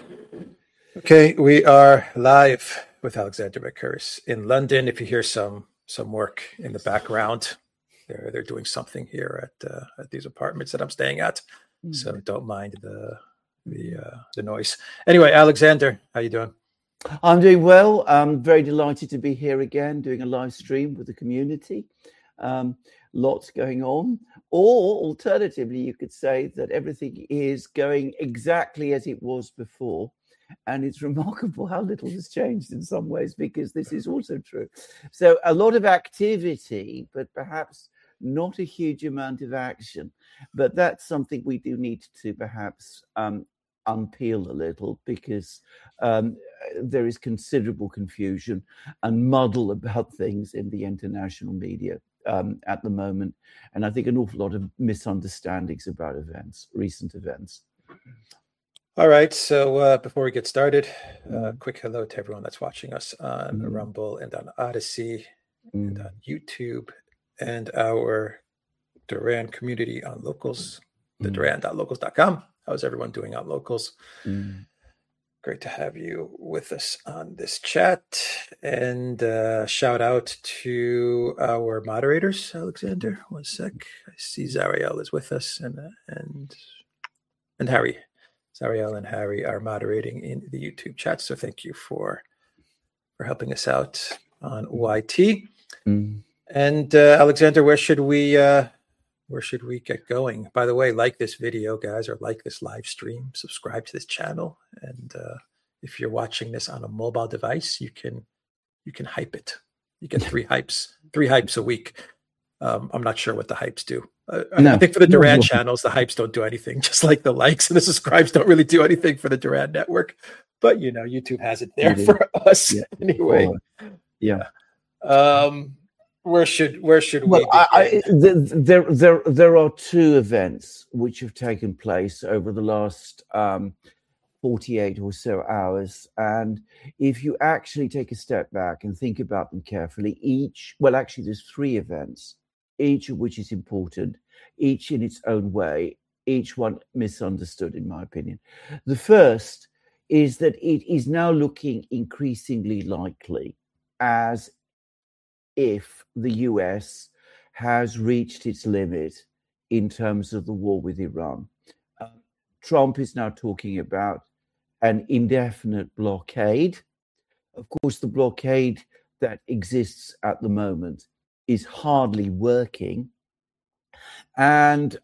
Okay, we are live with Alexander Mercouris in London. If you hear some work in the background, they're doing something here at these apartments that I'm staying at. So don't mind the noise. Anyway, Alexander, how you doing? I'm doing well. I'm very delighted to be here again, doing a live stream with the community. Lots going on. Or alternatively, you could say that everything is going exactly as it was before. And it's remarkable how little has changed in some ways, because this is also true. So a lot of activity, but perhaps not a huge amount of action. But that's something we do need to perhaps unpeel a little, because there is considerable confusion and muddle about things in the international media at the moment. And I think an awful lot of misunderstandings about recent events. All right, so before we get started, quick hello to everyone that's watching us on Rumble and on Odyssey and on YouTube, and our Duran community on Locals, the Duran.locals.com. How's everyone doing on Locals? Great to have you with us on this chat. And shout out to our moderators. Alexander, one sec. I see Zariel is with us, and Harry. Zariel and Harry are moderating in the YouTube chat, so thank you for helping us out on YT. And Alexander, where should we get going? By the way, like this video, guys, or like this live stream. Subscribe to this channel, and if you're watching this on a mobile device, you can hype it. You get 3 hypes a week. I'm not sure what the hypes do. I think for the Duran channels, the hypes don't do anything, just like the likes and the subscribes don't really do anything for the Duran network. But, YouTube has it there for us anyway. Where should we begin? There are 2 events which have taken place over the last 48 or so hours. And if you actually take a step back and think about them carefully, there's 3 events, each of which is important, each in its own way, each one misunderstood, in my opinion. The first is that it is now looking increasingly likely as if the US has reached its limit in terms of the war with Iran. Trump is now talking about an indefinite blockade. Of course, the blockade that exists at the moment is hardly working. And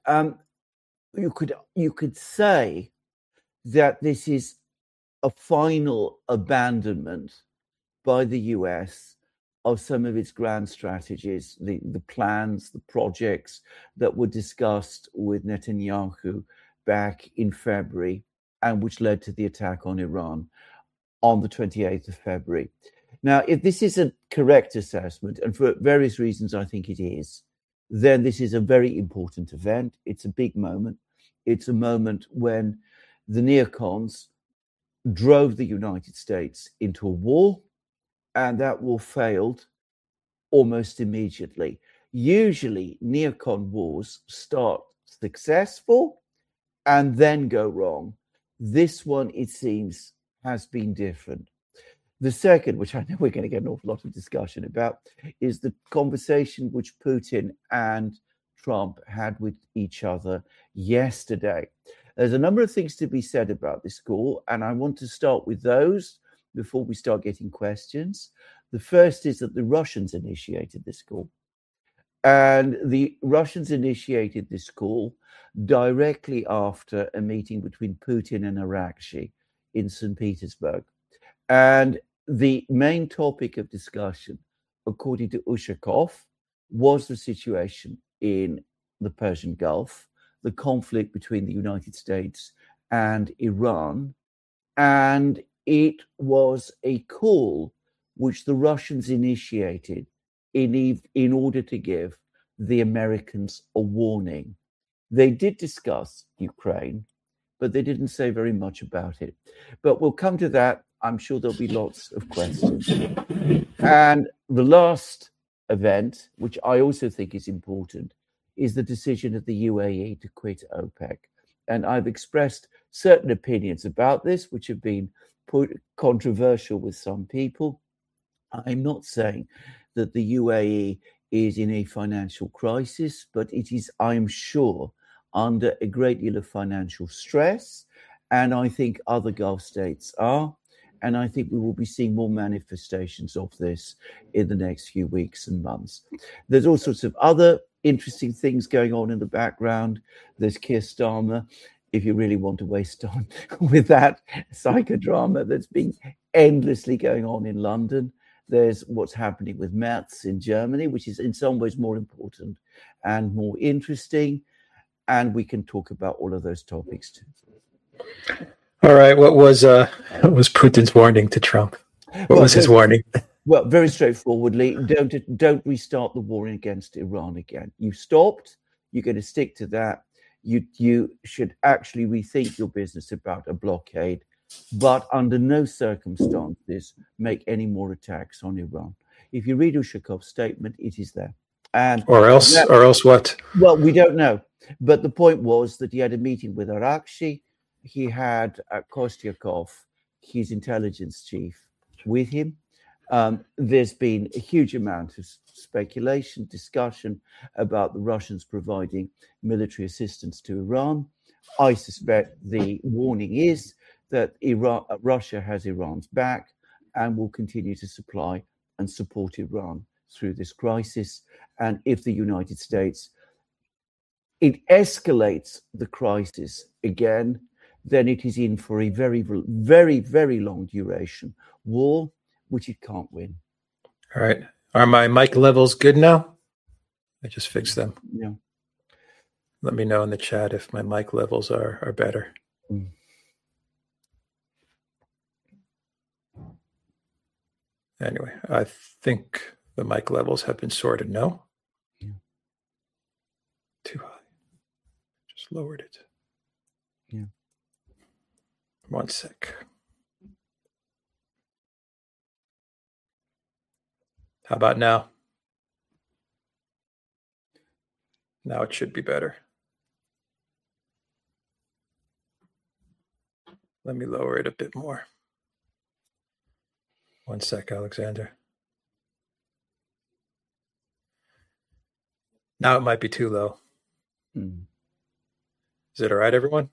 you could say that this is a final abandonment by the US of some of its grand strategies, the plans, the projects that were discussed with Netanyahu back in February, and which led to the attack on Iran on the 28th of February. Now, if this is a correct assessment, and for various reasons I think it is, then this is a very important event. It's a big moment. It's a moment when the neocons drove the United States into a war, and that war failed almost immediately. Usually, neocon wars start successful and then go wrong. This one, it seems, has been different. The second, which I know we're going to get an awful lot of discussion about, is the conversation which Putin and Trump had with each other yesterday. There's a number of things to be said about this call, and I want to start with those before we start getting questions. The first is that the Russians initiated this call. And the Russians initiated this call directly after a meeting between Putin and Arakshi in St. Petersburg. And the main topic of discussion, according to Ushakov, was the situation in the Persian Gulf, the conflict between the United States and Iran. And it was a call which the Russians initiated in order to give the Americans a warning. They did discuss Ukraine, but they didn't say very much about it. But we'll come to that. I'm sure there'll be lots of questions. And the last event, which I also think is important, is the decision of the UAE to quit OPEC. And I've expressed certain opinions about this, which have been controversial with some people. I'm not saying that the UAE is in a financial crisis, but it is, I'm sure, under a great deal of financial stress. And I think other Gulf states are. And I think we will be seeing more manifestations of this in the next few weeks and months. There's all sorts of other interesting things going on in the background. There's Keir Starmer, if you really want to waste time with that psychodrama that's been endlessly going on in London. There's what's happening with Merz in Germany, which is in some ways more important and more interesting. And we can talk about all of those topics too. All right. What was Putin's warning to Trump? What was his warning? Well, very straightforwardly, don't restart the war against Iran again. You stopped. You're going to stick to that. You should actually rethink your business about a blockade, but under no circumstances make any more attacks on Iran. If you read Ushakov's statement, it is there. And or else what? Well, we don't know. But the point was that he had a meeting with Arakshi. He had Kostyakov, his intelligence chief, with him. There's been a huge amount of speculation, discussion about the Russians providing military assistance to Iran. I suspect the warning is that Russia has Iran's back and will continue to supply and support Iran through this crisis. And if the United States, it escalates the crisis again, then it is in for a very, very, very long duration war, which it can't win. All right. Are my mic levels good now? I just fixed them. Yeah. Let me know in the chat if my mic levels are better. Mm. Anyway, I think the mic levels have been sorted. No? Yeah. Too high. Just lowered it. Yeah. 1 sec. How about now? Now it should be better. Let me lower it a bit more. 1 sec, Alexander. Now it might be too low. Mm. Is it all right, everyone?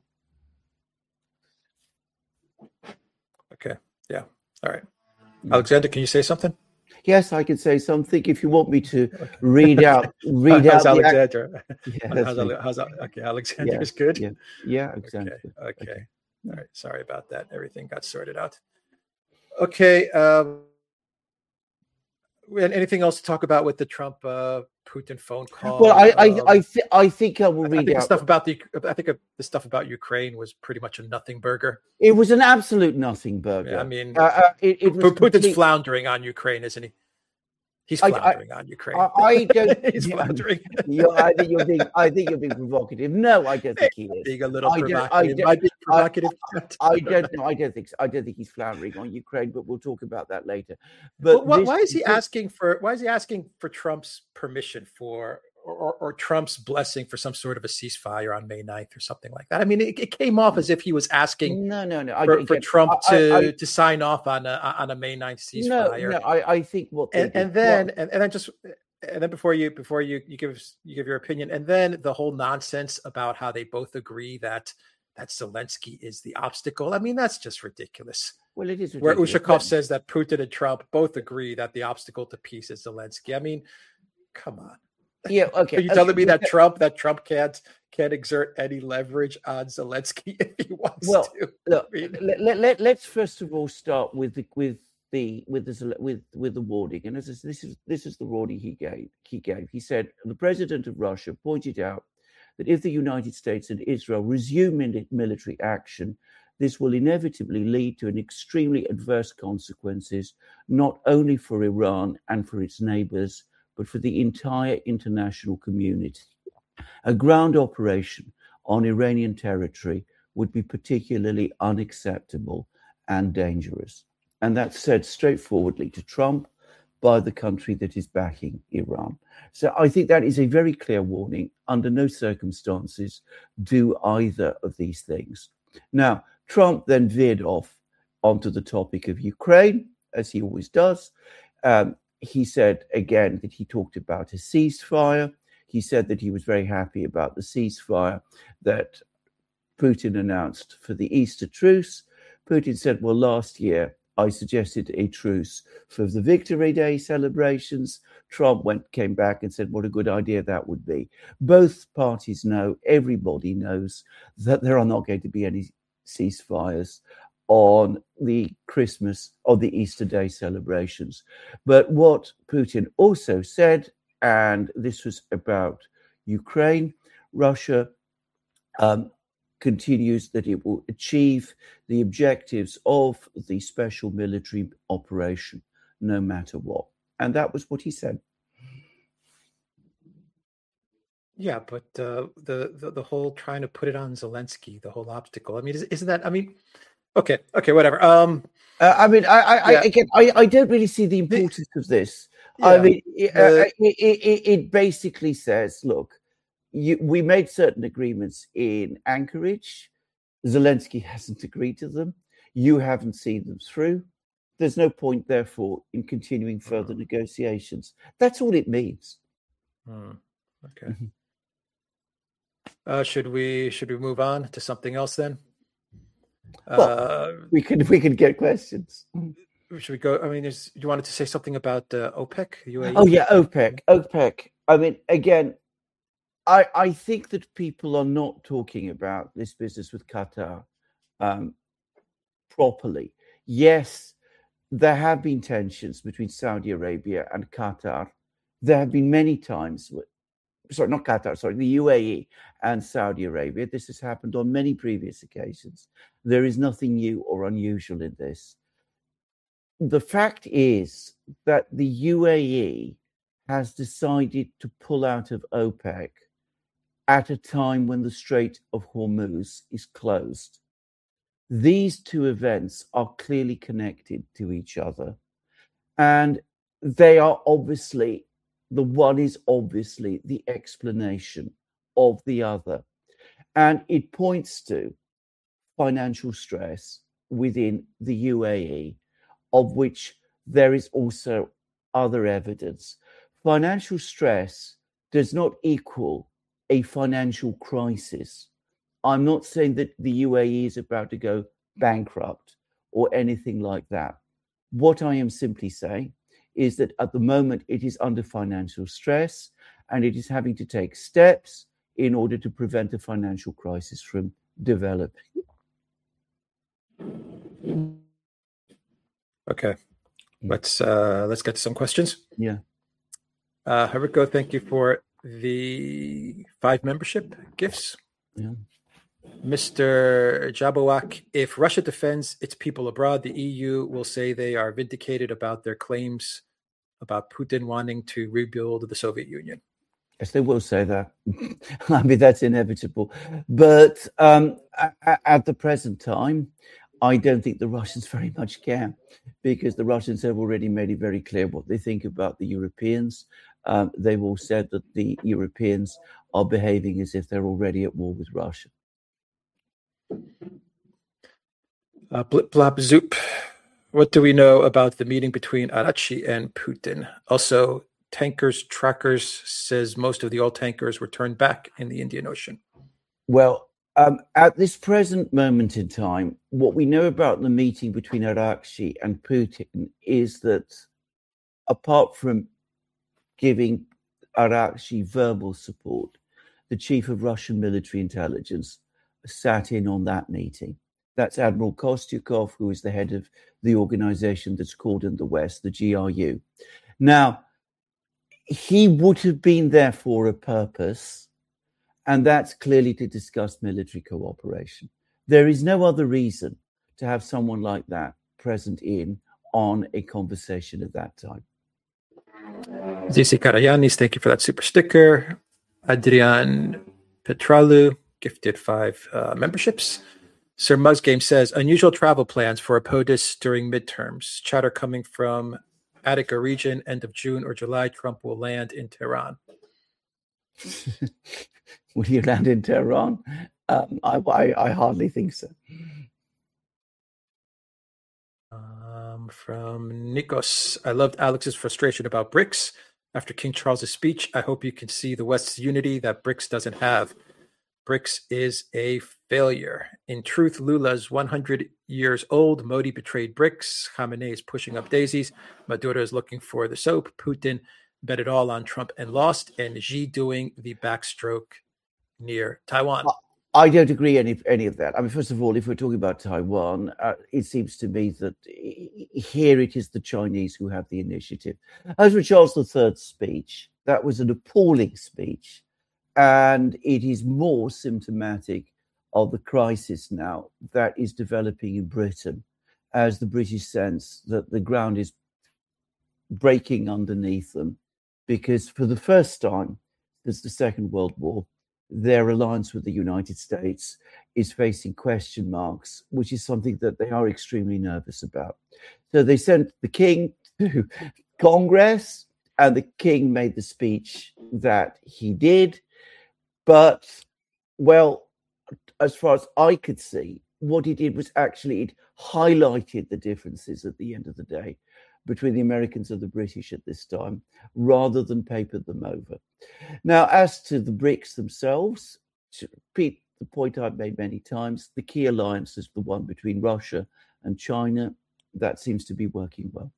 Okay. Yeah. All right. Alexander, can you say something? Yes, I can say something. If you want me to read out, how's Alexander? Yeah, Okay, Alexander is good. Yeah, exactly. Okay. All right. Sorry about that. Everything got sorted out. Okay. Anything else to talk about with the Trump Putin phone call? Well, I think I will read out the stuff about the stuff about Ukraine was pretty much a nothing burger. It was an absolute nothing burger. Yeah, I mean, it was Putin's floundering on Ukraine, isn't he? He's floundering on Ukraine. I don't. He's floundering. I think you're being provocative. No, I don't think he is. Being a little provocative. Might be provocative. I don't know. I don't think he's floundering on Ukraine, but we'll talk about that later. But why is he asking for Trump's permission or Trump's blessing for some sort of a ceasefire on May 9th or something like that? I mean, it came off as if he was asking for Trump to sign off on a May 9th ceasefire. No, I think what and then before you give your opinion, and then the whole nonsense about how they both agree that Zelensky is the obstacle. I mean, that's just ridiculous. Well, it is ridiculous. Where Ushakov says that Putin and Trump both agree that the obstacle to peace is Zelensky. I mean, come on. Yeah, okay. Are you telling me that Trump can't exert any leverage on Zelensky if he wants to? Look, let's first of all start with the warning, and this is the warning he gave. He said the president of Russia pointed out that if the United States and Israel resume military action, this will inevitably lead to an extremely adverse consequences, not only for Iran and for its neighbors, but for the entire international community. A ground operation on Iranian territory would be particularly unacceptable and dangerous. And that's said straightforwardly to Trump by the country that is backing Iran. So I think that is a very clear warning. Under no circumstances do either of these things. Now, Trump then veered off onto the topic of Ukraine, as he always does. He said again that he talked about a ceasefire. He said that he was very happy about the ceasefire that Putin announced for the Easter truce. Putin said, well, last year I suggested a truce for the Victory Day celebrations. Trump came back and said what a good idea that would be. Both parties know, everybody knows, that there are not going to be any ceasefires on the Christmas or the Easter Day celebrations. But what Putin also said, and this was about Ukraine, Russia continues that it will achieve the objectives of the special military operation, no matter what. And that was what he said. Yeah, but the whole trying to put it on Zelensky, the whole obstacle. I mean, isn't that? I mean, okay, whatever. I don't really see the importance of this. Yeah, I mean, it basically says, look, we made certain agreements in Anchorage. Zelensky hasn't agreed to them. You haven't seen them through. There's no point, therefore, in continuing further negotiations. That's all it means. Okay. Should we move on to something else then? Well, we can get questions. Should we go? I mean, you wanted to say something about OPEC? UAE? Oh yeah, OPEC. I mean, again, I think that people are not talking about this business with Qatar properly. Yes, there have been tensions between Saudi Arabia and Qatar. There have been many times, the UAE and Saudi Arabia. This has happened on many previous occasions. There is nothing new or unusual in this. The fact is that the UAE has decided to pull out of OPEC at a time when the Strait of Hormuz is closed. These two events are clearly connected to each other. And they are obviously, the one is obviously the explanation of the other. And it points to financial stress within the UAE, of which there is also other evidence. Financial stress does not equal a financial crisis. I'm not saying that the UAE is about to go bankrupt or anything like that. What I am simply saying is that at the moment it is under financial stress and it is having to take steps in order to prevent a financial crisis from developing. Okay, let's get to some questions. Yeah. Haruko, thank you for the 5 membership gifts. Yeah. Mr. Jabowak, if Russia defends its people abroad, the EU will say they are vindicated about their claims about Putin wanting to rebuild the Soviet Union. Yes, they will say that. I mean, that's inevitable. But at the present time, I don't think the Russians very much care, because the Russians have already made it very clear what they think about the Europeans. They've all said that the Europeans are behaving as if they're already at war with Russia. Blip Blop Zoop, what do we know about the meeting between Araghchi and Putin? Also, Tankers Trackers says most of the oil tankers were turned back in the Indian Ocean. Well, at this present moment in time, what we know about the meeting between Araghchi and Putin is that, apart from giving Araghchi verbal support, the chief of Russian military intelligence sat in on that meeting. That's Admiral Kostyukov, who is the head of the organization that's called in the West, the GRU. Now, he would have been there for a purpose, and that's clearly to discuss military cooperation. There is no other reason to have someone like that present on a conversation at that time. Zizi Karayanis, thank you for that super sticker. Adrian Petralu gifted 5 memberships. Sir Muzgame says, unusual travel plans for POTUS during midterms. Chatter coming from Attica region, end of June or July, Trump will land in Tehran. Will you land in Tehran? I hardly think so. From Nikos, I loved Alex's frustration about BRICS. After King Charles's speech, I hope you can see the West's unity that BRICS doesn't have. BRICS is a failure. In truth, Lula's 100 years old. Modi betrayed BRICS. Khamenei is pushing up daisies. Maduro is looking for the soap. Putin bet it all on Trump and lost. And Xi doing the backstroke near Taiwan. I don't agree any of that. I mean, first of all, if we're talking about Taiwan, it seems to me that here it is the Chinese who have the initiative. As for Charles III's speech, that was an appalling speech, and it is more symptomatic of the crisis now that is developing in Britain, as the British sense that the ground is breaking underneath them, because for the first time since the Second World War, their alliance with the United States is facing question marks, which is something that they are extremely nervous about. So they sent the king to Congress, and the king made the speech that he did. But, well, as far as I could see, what he did was actually it highlighted the differences at the end of the day between the Americans and the British at this time, rather than papered them over. Now, as to the BRICS themselves, to repeat the point I've made many times, the key alliance is the one between Russia and China. That seems to be working well.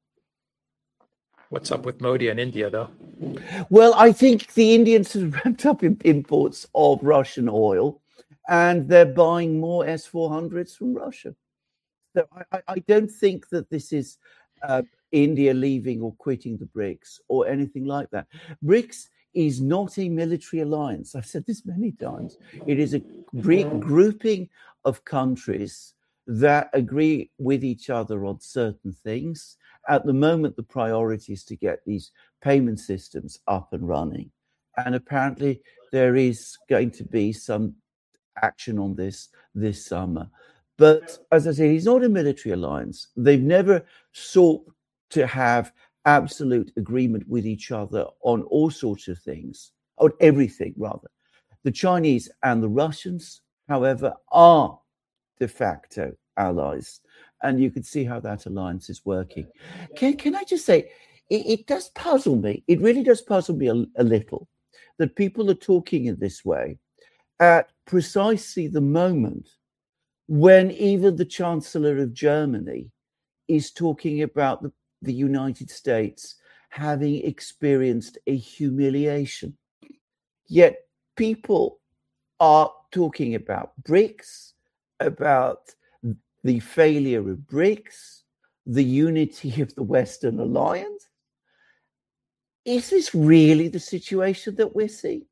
What's up with Modi and India, though? Well, I think the Indians have ramped up imports of Russian oil, and they're buying more S-400s from Russia. So I don't think that this is India leaving or quitting the BRICS or anything like that. BRICS is not a military alliance. I've said this many times. It is a grouping of countries that agree with each other on certain things. At the moment, the priority is to get these payment systems up and running. And apparently there is going to be some action on this summer. But as I say, it's not a military alliance. They've never sought to have absolute agreement with each other on all sorts of things, on everything rather. The Chinese and the Russians, however, are de facto allies, and you can see how that alliance is working. Can I just say, it does puzzle me. It really does puzzle me a little that people are talking in this way at precisely the moment when even the Chancellor of Germany is talking about the United States having experienced a humiliation. Yet people are talking about BRICS, about the failure of BRICS, the unity of the Western Alliance. Is this really the situation that we're seeing?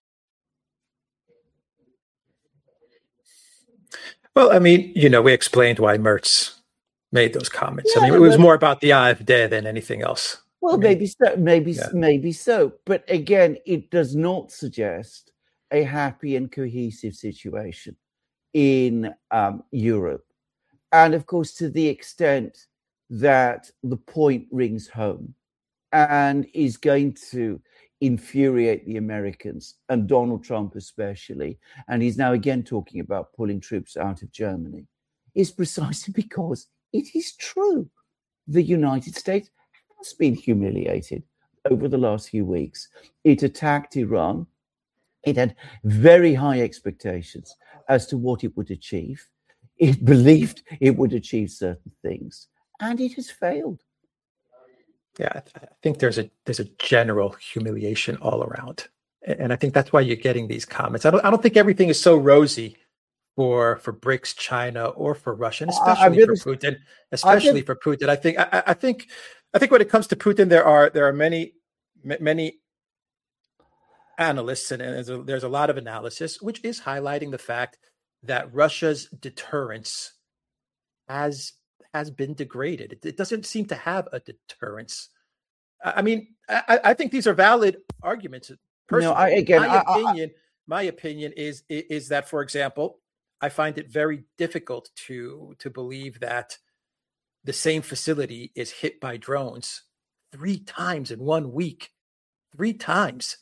Well, I mean, we explained why Merz made those comments. Yeah, I mean, it was more about the AfD than anything else. Well, maybe so. But again, it does not suggest a happy and cohesive situation in Europe. And of course, to the extent that the point rings home and is going to infuriate the Americans and Donald Trump especially, and he's now again talking about pulling troops out of Germany, is precisely because it is true. The United States has been humiliated over the last few weeks. It attacked Iran. It had very high expectations as to what it would achieve. It believed it would achieve certain things, and it has failed. Yeah, I think there's a general humiliation all around, and I think that's why you're getting these comments. I don't think everything is so rosy for BRICS, China, or for Russia, and especially for Putin. Especially for Putin, I think when it comes to Putin, there are many analysts, and there's a lot of analysis which is highlighting the fact that Russia's deterrence has been degraded. It doesn't seem to have a deterrence. I mean, I think these are valid arguments. Personally, my opinion is that, for example, I find it very difficult to believe that the same facility is hit by drones 3 times in 1 week. 3 times. Well,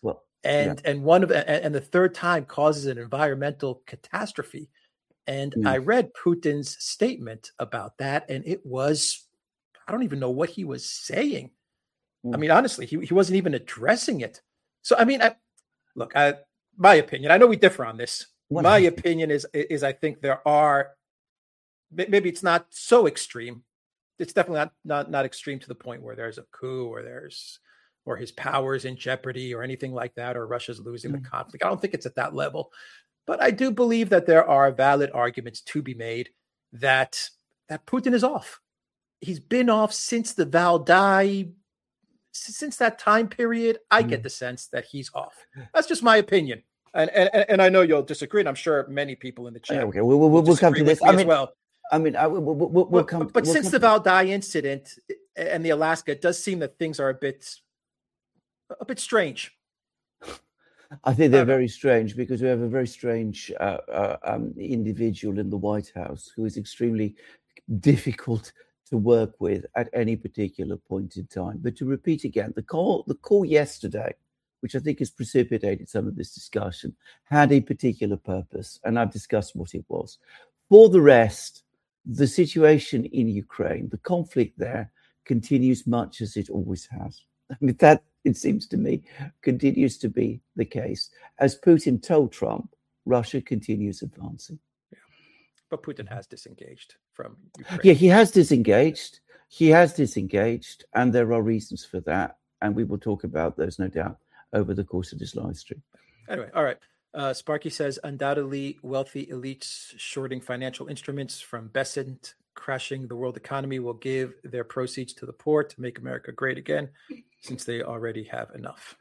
and the third time causes an environmental catastrophe. And I read Putin's statement about that, and it was, I don't even know what he was saying. I mean, honestly, he wasn't even addressing it. So, I mean, my opinion, I know we differ on this. My opinion is I think there are, maybe it's not so extreme. It's definitely not extreme to the point where there's a coup or his powers in jeopardy or anything like that, or Russia's losing the conflict. I don't think it's at that level. But I do believe that there are valid arguments to be made that Putin is off. He's been off since the Valdai, since that time period. I get the sense that he's off. That's just my opinion. And I know you'll disagree, and I'm sure many people in the chat. Okay, we'll come to this as well. We'll come. But since the Valdai incident and the Alaska, it does seem that things are a bit strange. I think they're very strange because we have a very strange individual in the White House who is extremely difficult to work with at any particular point in time. But to repeat again, the call yesterday, which I think has precipitated some of this discussion, had a particular purpose, and I've discussed what it was. For the rest, the situation in Ukraine, the conflict there, continues much as it always has. I mean, that, it seems to me, continues to be the case. As Putin told Trump, Russia continues advancing. Yeah. But Putin has disengaged from Ukraine. Yeah, he has disengaged. And there are reasons for that. And we will talk about those, no doubt, over the course of this live stream. Anyway, all right. Sparky says, undoubtedly wealthy elites shorting financial instruments from Besant crashing the world economy will give their proceeds to the poor to make America great again, since they already have enough.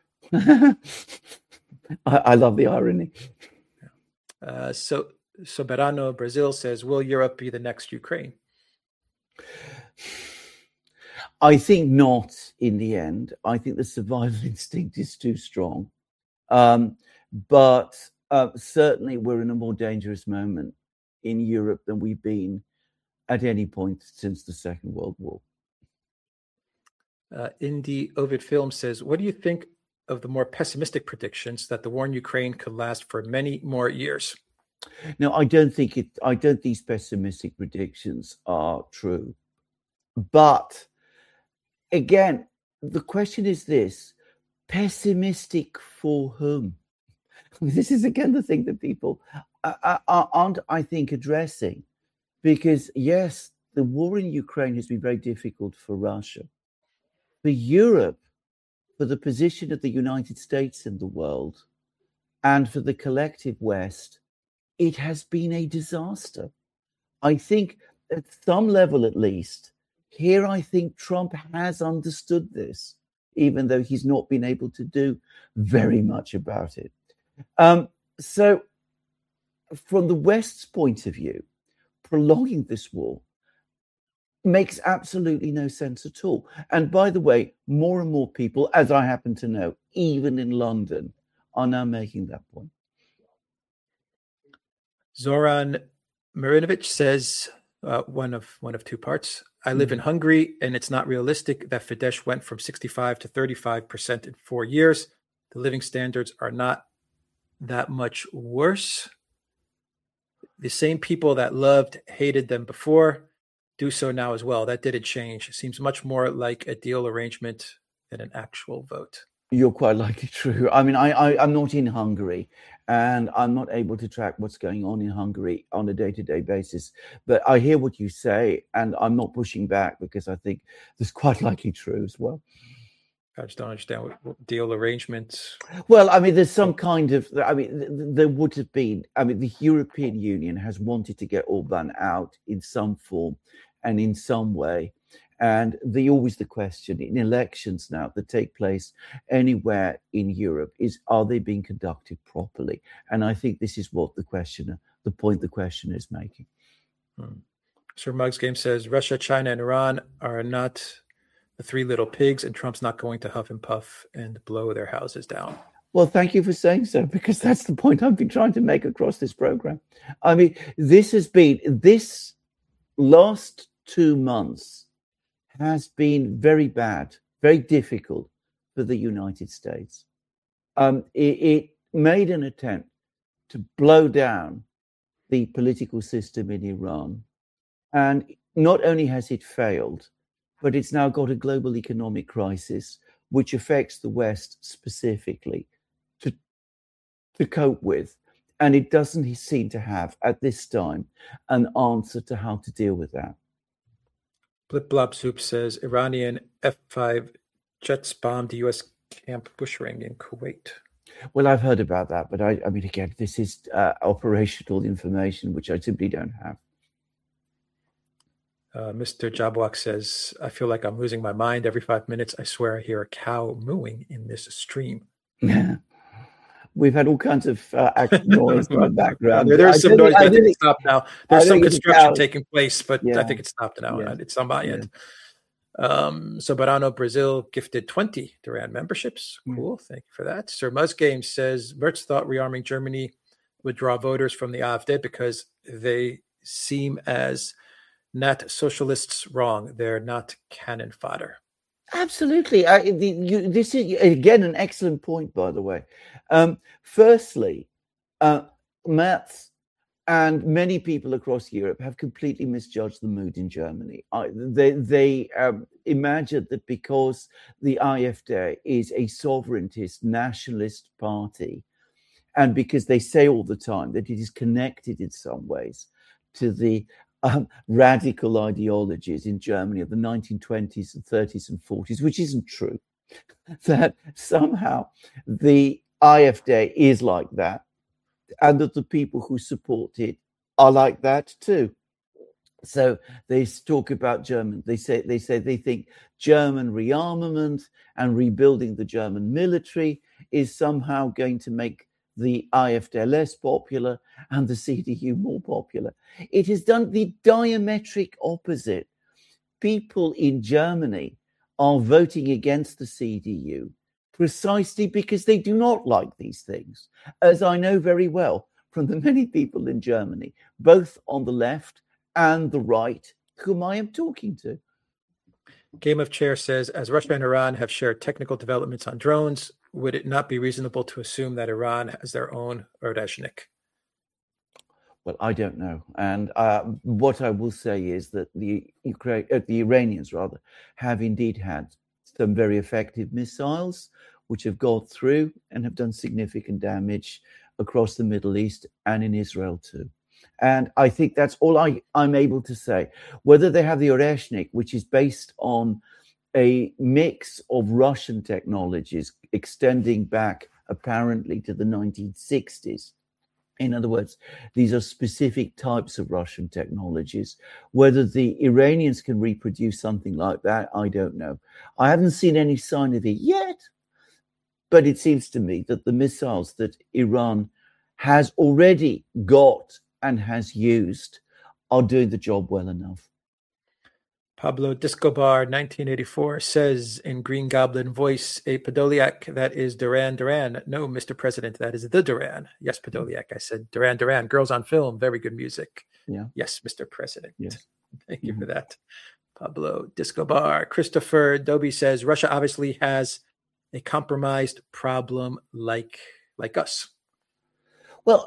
I love the irony. So Soberano Brazil says, will Europe be the next Ukraine? I think not in the end. I think the survival instinct is too strong. But certainly we're in a more dangerous moment in Europe than we've been at any point since the Second World War. Indie Ovid Film says, what do you think of the more pessimistic predictions that the war in Ukraine could last for many more years? No, I don't think these pessimistic predictions are true. But again, the question is this: pessimistic for whom? This is again the thing that people aren't, I think, addressing. Because yes, the war in Ukraine has been very difficult for Russia. For Europe, for the position of the United States in the world, and for the collective West, it has been a disaster. I think at some level, at least, here I think Trump has understood this, even though he's not been able to do very much about it. So from the West's point of view, prolonging this war makes absolutely no sense at all. And by the way, more and more people, as I happen to know, even in London, are now making that point. Zoran Marinovic says, one of two parts. I live in Hungary, and it's not realistic that Fidesz went from 65 to 35% in 4 years. The living standards are not that much worse. The same people that hated them before, do so now as well. That didn't change. It seems much more like a deal arrangement than an actual vote. You're quite likely true. I mean, I'm not in Hungary, and I'm not able to track what's going on in Hungary on a day-to-day basis. But I hear what you say, and I'm not pushing back because I think that's quite likely true as well. I just don't understand what deal arrangements. Well, I mean, there's some kind of, there would have been, the European Union has wanted to get Orban out in some form and in some way. And always the question in elections now that take place anywhere in Europe is, are they being conducted properly? And I think this is what the point the questioner is making. Sir Muggs Game says, Russia, China, and Iran are not the three little pigs, and Trump's not going to huff and puff and blow their houses down. Well, thank you for saying so, because that's the point I've been trying to make across this program. I mean, this last 2 months has been very bad, very difficult for the United States. it made an attempt to blow down the political system in Iran. And not only has it failed, but it's now got a global economic crisis, which affects the West specifically to cope with. And it doesn't seem to have, at this time, an answer to how to deal with that. Blip Blob Soup says Iranian F-5 jets bombed the U.S. Camp Bushring in Kuwait. Well, I've heard about that, but I mean, again, this is operational information, which I simply don't have. Mr. Jabwak says, I feel like I'm losing my mind every 5 minutes. I swear I hear a cow mooing in this stream. We've had all kinds of noise in the background. There's some noise, but I think it's stopped now. There's some construction taking place, but I think it's stopped now. Yeah. It's on my end. So Barano Brazil gifted 20 Duran memberships. Cool. Thank you for that. Sir Musgame says, Mertz thought rearming Germany would draw voters from the AfD because they seem as not socialists. Wrong. They're not cannon fodder. Absolutely. This is, again, an excellent point, by the way. Firstly, Merz and many people across Europe have completely misjudged the mood in Germany. They imagined that because the AfD is a sovereigntist, nationalist party, and because they say all the time that it is connected in some ways to the radical ideologies in Germany of the 1920s and 30s and 40s, which isn't true, that somehow the AfD is like that, and that the people who support it are like that too. So they talk about German. They say they think German rearmament and rebuilding the German military is somehow going to make the AfD less popular and the CDU more popular. It has done the diametric opposite. People in Germany are voting against the CDU precisely because they do not like these things, as I know very well from the many people in Germany, both on the left and the right, whom I am talking to. Game of Chair says, as Russia and Iran have shared technical developments on drones, would it not be reasonable to assume that Iran has their own Oreshnik? Well, I don't know. And what I will say is that the Iranians have indeed had some very effective missiles, which have gone through and have done significant damage across the Middle East and in Israel too. And I think that's all I'm able to say. Whether they have the Oreshnik, which is based on a mix of Russian technologies extending back apparently to the 1960s. In other words, these are specific types of Russian technologies. Whether the Iranians can reproduce something like that, I don't know. I haven't seen any sign of it yet, but it seems to me that the missiles that Iran has already got and has used are doing the job well enough. Pablo Discobar, 1984, says in Green Goblin voice, a Podolyak that is Duran Duran. No, Mr. President, that is the Duran. Yes, Podolyak. I said Duran Duran. Girls on Film. Very good music. Yeah. Yes, Mr. President. Yes. Thank you for that. Pablo Discobar. Christopher Dobie says Russia obviously has a compromised problem like us. Well,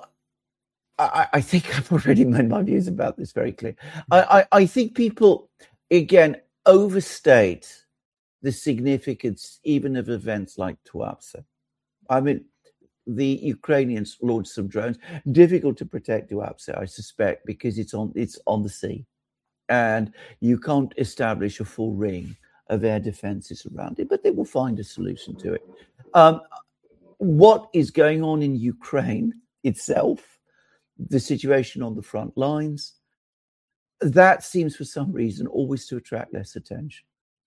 I think I've already made my views about this very clear. I think people, again, overstate the significance even of events like Tuapse. I mean, the Ukrainians launched some drones. Difficult to protect Tuapse, I suspect, because it's on the sea, and you can't establish a full ring of air defenses around it. But they will find a solution to it. What is going on in Ukraine itself, the situation on the front lines, that seems for some reason always to attract less attention.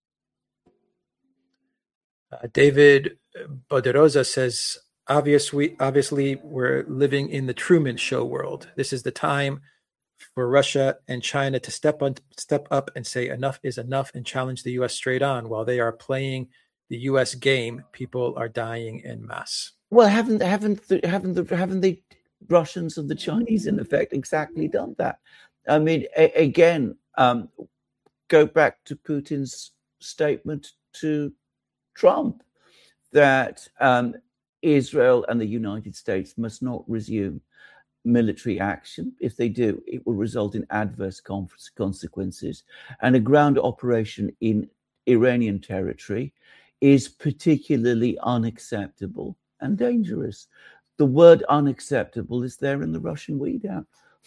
David Boderosa says, obviously, we're living in the Truman Show world. This is the time for Russia and China to step up and say enough is enough and challenge the U.S. straight on. While they are playing the U.S. game, people are dying en masse. Well, haven't the Russians and the Chinese, in effect, exactly done that? I mean, again, go back to Putin's statement to Trump that Israel and the United States must not resume military action. If they do, it will result in adverse consequences. And a ground operation in Iranian territory is particularly unacceptable and dangerous. The word unacceptable is there in the Russian readout.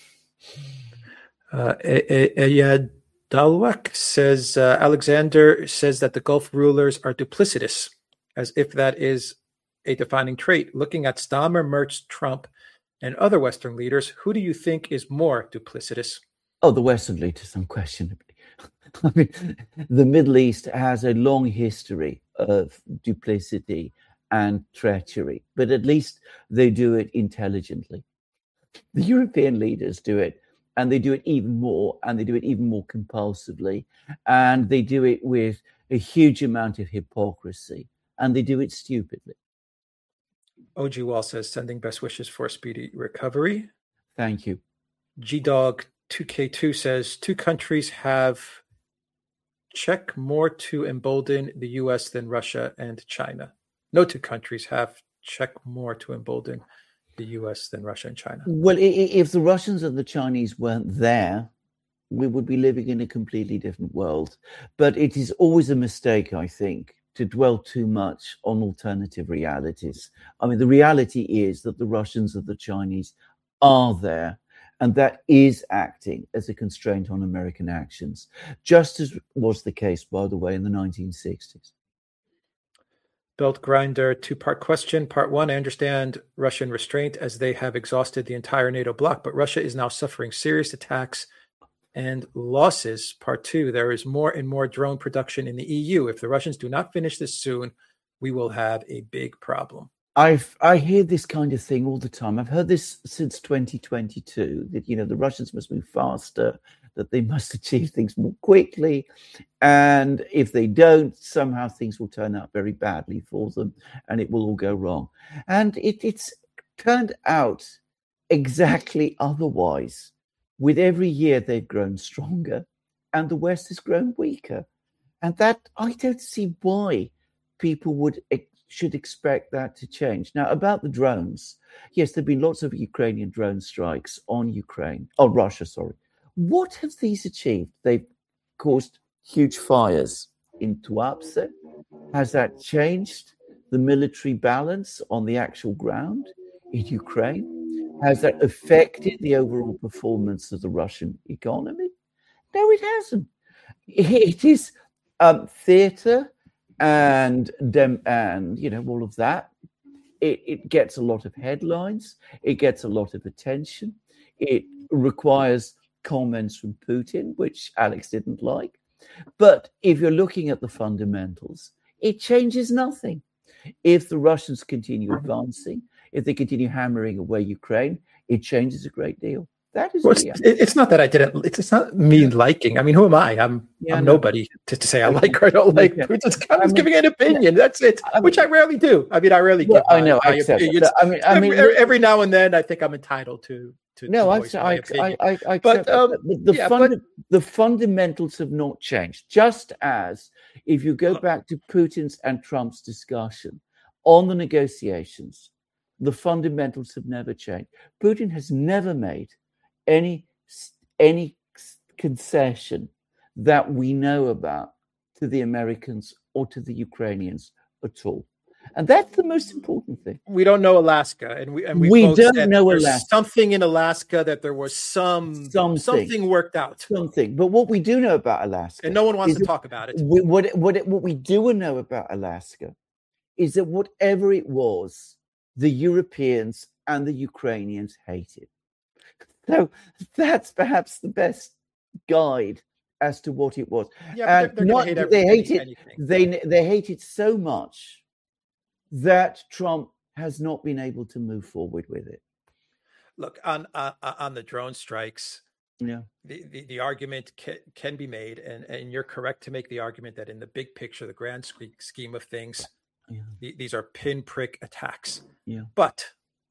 Ayad Dalwak says, Alexander says that the Gulf rulers are duplicitous, as if that is a defining trait. Looking at Stammer, Merz, Trump, and other Western leaders, who do you think is more duplicitous? Oh, the Western leaders, unquestionably. I mean, the Middle East has a long history of duplicity and treachery, but at least they do it intelligently. The European leaders do it, and they do it even more, and they do it even more compulsively, and they do it with a huge amount of hypocrisy, and they do it stupidly. OG Wall says, sending best wishes for a speedy recovery. Thank you. G-Dog 2K2 says, two countries have check more to embolden the U.S. than Russia and China. No two countries have check more to embolden the U.S. than Russia and China. Well, if the Russians and the Chinese weren't there, we would be living in a completely different world. But it is always a mistake, I think, to dwell too much on alternative realities. I mean, the reality is that the Russians and the Chinese are there, and that is acting as a constraint on American actions, just as was the case, by the way, in the 1960s. Belt Grinder, two-part question. Part one, I understand Russian restraint as they have exhausted the entire NATO bloc, but Russia is now suffering serious attacks and losses. Part two, there is more and more drone production in the EU. If the Russians do not finish this soon, we will have a big problem. I hear this kind of thing all the time. I've heard this since 2022, that, you know, the Russians must move faster, that they must achieve things more quickly. And if they don't, somehow things will turn out very badly for them and it will all go wrong. And it's turned out exactly otherwise. With every year, they've grown stronger and the West has grown weaker. And that, I don't see why people should expect that to change. Now, about the drones, yes, there have been lots of Ukrainian drone strikes on Russia. What have these achieved? They've caused huge fires in Tuapse. Has that changed the military balance on the actual ground in Ukraine? Has that affected the overall performance of the Russian economy? No, it hasn't. It is theater and you know, all of that. It gets a lot of headlines. It gets a lot of attention. It requires comments from Putin, which Alex didn't like. But if you're looking at the fundamentals, it changes nothing. If the Russians continue advancing, if they continue hammering away Ukraine, it changes a great deal. That is it's not that I didn't. It's not me liking. I mean, who am I? I'm nobody to say I like or don't like. I'm just giving an opinion. That's it, which I rarely do. I mean, I rarely give I know. my opinions. I mean, every now and then, I think I'm entitled to. The fundamentals have not changed. Just as if you go back to Putin's and Trump's discussion on the negotiations, the fundamentals have never changed. Putin has never made any concession that we know about to the Americans or to the Ukrainians at all. And that's the most important thing. We don't know Alaska, and we don't know Alaska. Something in Alaska that there was something worked out. Something, but what we do know about Alaska, and no one wants to talk about it. What we do know about Alaska is that whatever it was, the Europeans and the Ukrainians hated. So that's perhaps the best guide as to what it was. Yeah, they hate it so much that Trump has not been able to move forward with it. Look, on the drone strikes, the argument can be made, and you're correct to make the argument that in the big picture, the grand scheme of things, these are pinprick attacks. Yeah. But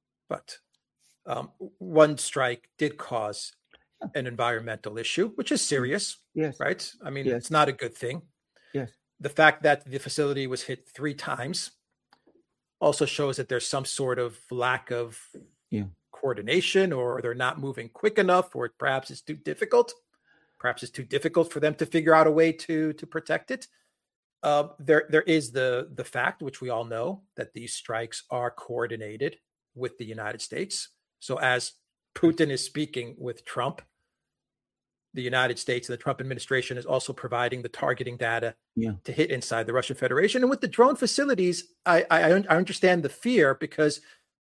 one strike did cause an environmental issue, which is serious. Yes. Right? I mean, it's not a good thing. Yes. The fact that the facility was hit 3 times also shows that there's some sort of lack of coordination, or they're not moving quick enough, or perhaps it's too difficult. Perhaps it's too difficult for them to figure out a way to protect it. There is the fact, which we all know, that these strikes are coordinated with the United States. So as Putin is speaking with Trump, the United States and the Trump administration is also providing the targeting data to hit inside the Russian Federation. And with the drone facilities, I understand the fear, because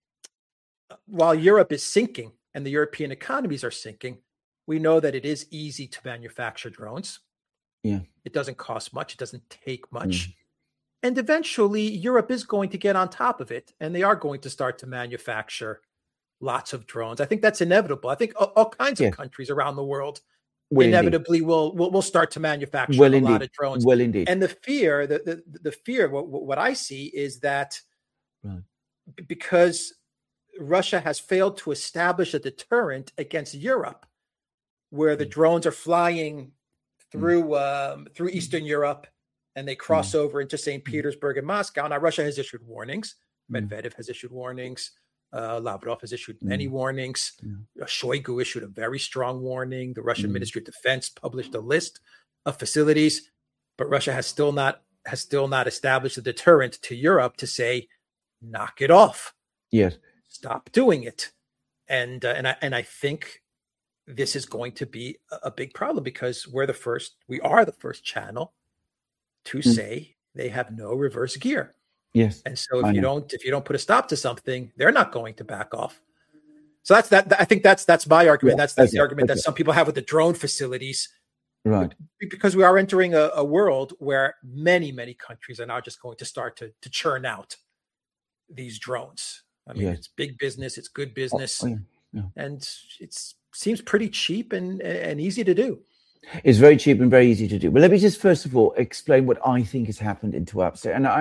while Europe is sinking and the European economies are sinking, we know that it is easy to manufacture drones. Yeah. It doesn't cost much. It doesn't take much. And eventually Europe is going to get on top of it, and they are going to start to manufacture lots of drones. I think that's inevitable. I think all kinds of countries around the world inevitably will start to manufacture a lot of drones. Well, indeed. And the fear, the fear, what I see is that because Russia has failed to establish a deterrent against Europe, where the drones are flying through Eastern Europe and they cross over into St. Petersburg and Moscow. Now, Russia has issued warnings. Medvedev has issued warnings. Lavrov has issued many warnings. Shoigu issued a very strong warning. The Russian Ministry of Defense published a list of facilities, but Russia has still not established a deterrent to Europe to say, knock it off. Yes. Stop doing it. And I think this is going to be a big problem, because we are the first channel to say they have no reverse gear. Yes. And so if you don't put a stop to something, they're not going to back off. So that's that. I think that's my argument. That's the argument that some people have with the drone facilities. Right. Because we are entering a world where many, many countries are now just going to start to churn out these drones. I mean, it's big business, it's good business, and it seems pretty cheap and easy to do. It's very cheap and very easy to do. But let me just first of all explain what I think has happened in Tuapse. And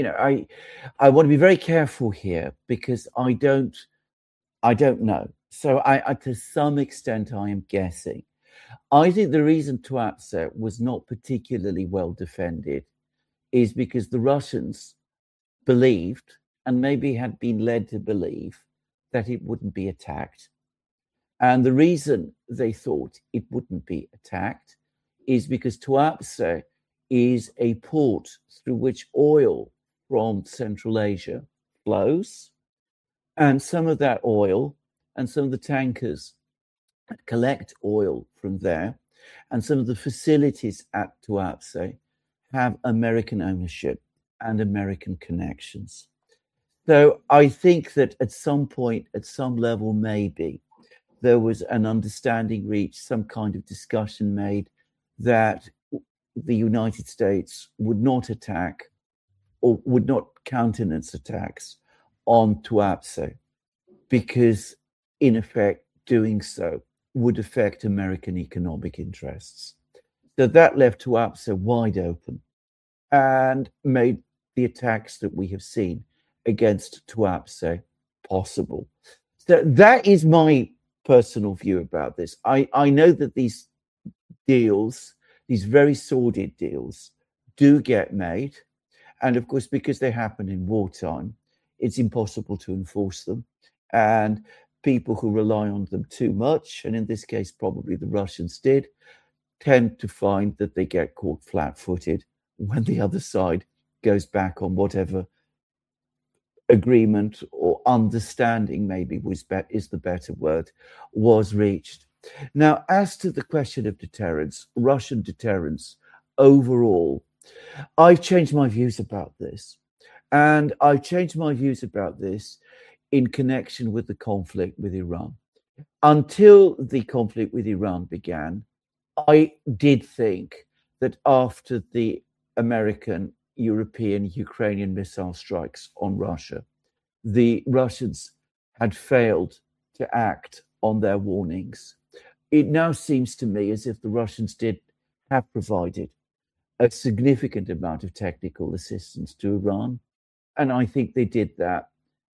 I want to be very careful here, because I don't know. So I to some extent I am guessing. I think the reason Tuapse was not particularly well defended is because the Russians believed, and maybe had been led to believe, that it wouldn't be attacked. And the reason they thought it wouldn't be attacked is because Tuapse is a port through which oil from Central Asia flows. And some of that oil and some of the tankers that collect oil from there, and some of the facilities at Tuapse have American ownership and American connections. So I think that at some point, at some level, maybe there was an understanding reached, some kind of discussion made that the United States would not attack or would not countenance attacks on Tuapse, because in effect doing so would affect American economic interests. So that left Tuapse wide open and made the attacks that we have seen against Tuapse possible. So that is my personal view about this. I know that these deals, these very sordid deals, do get made. And of course, because they happen in wartime, it's impossible to enforce them. And people who rely on them too much, and in this case, probably the Russians did, tend to find that they get caught flat-footed when the other side goes back on whatever agreement or understanding, maybe is the better word, was reached. Now, as to the question of deterrence, Russian deterrence overall, I've changed my views about this. And I've changed my views about this in connection with the conflict with Iran. Until the conflict with Iran began, I did think that after the American, European, Ukrainian missile strikes on Russia, the Russians had failed to act on their warnings. It now seems to me as if the Russians did have provided a significant amount of technical assistance to Iran. And I think they did that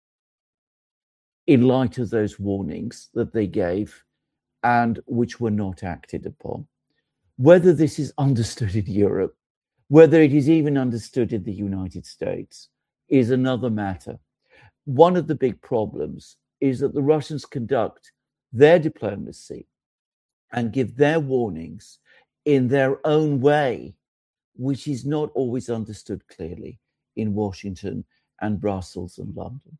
in light of those warnings that they gave and which were not acted upon. Whether this is understood in Europe, whether it is even understood in the United States, is another matter. one of the big problems is that the Russians conduct their diplomacy and give their warnings in their own way, which is not always understood clearly in Washington and Brussels and London.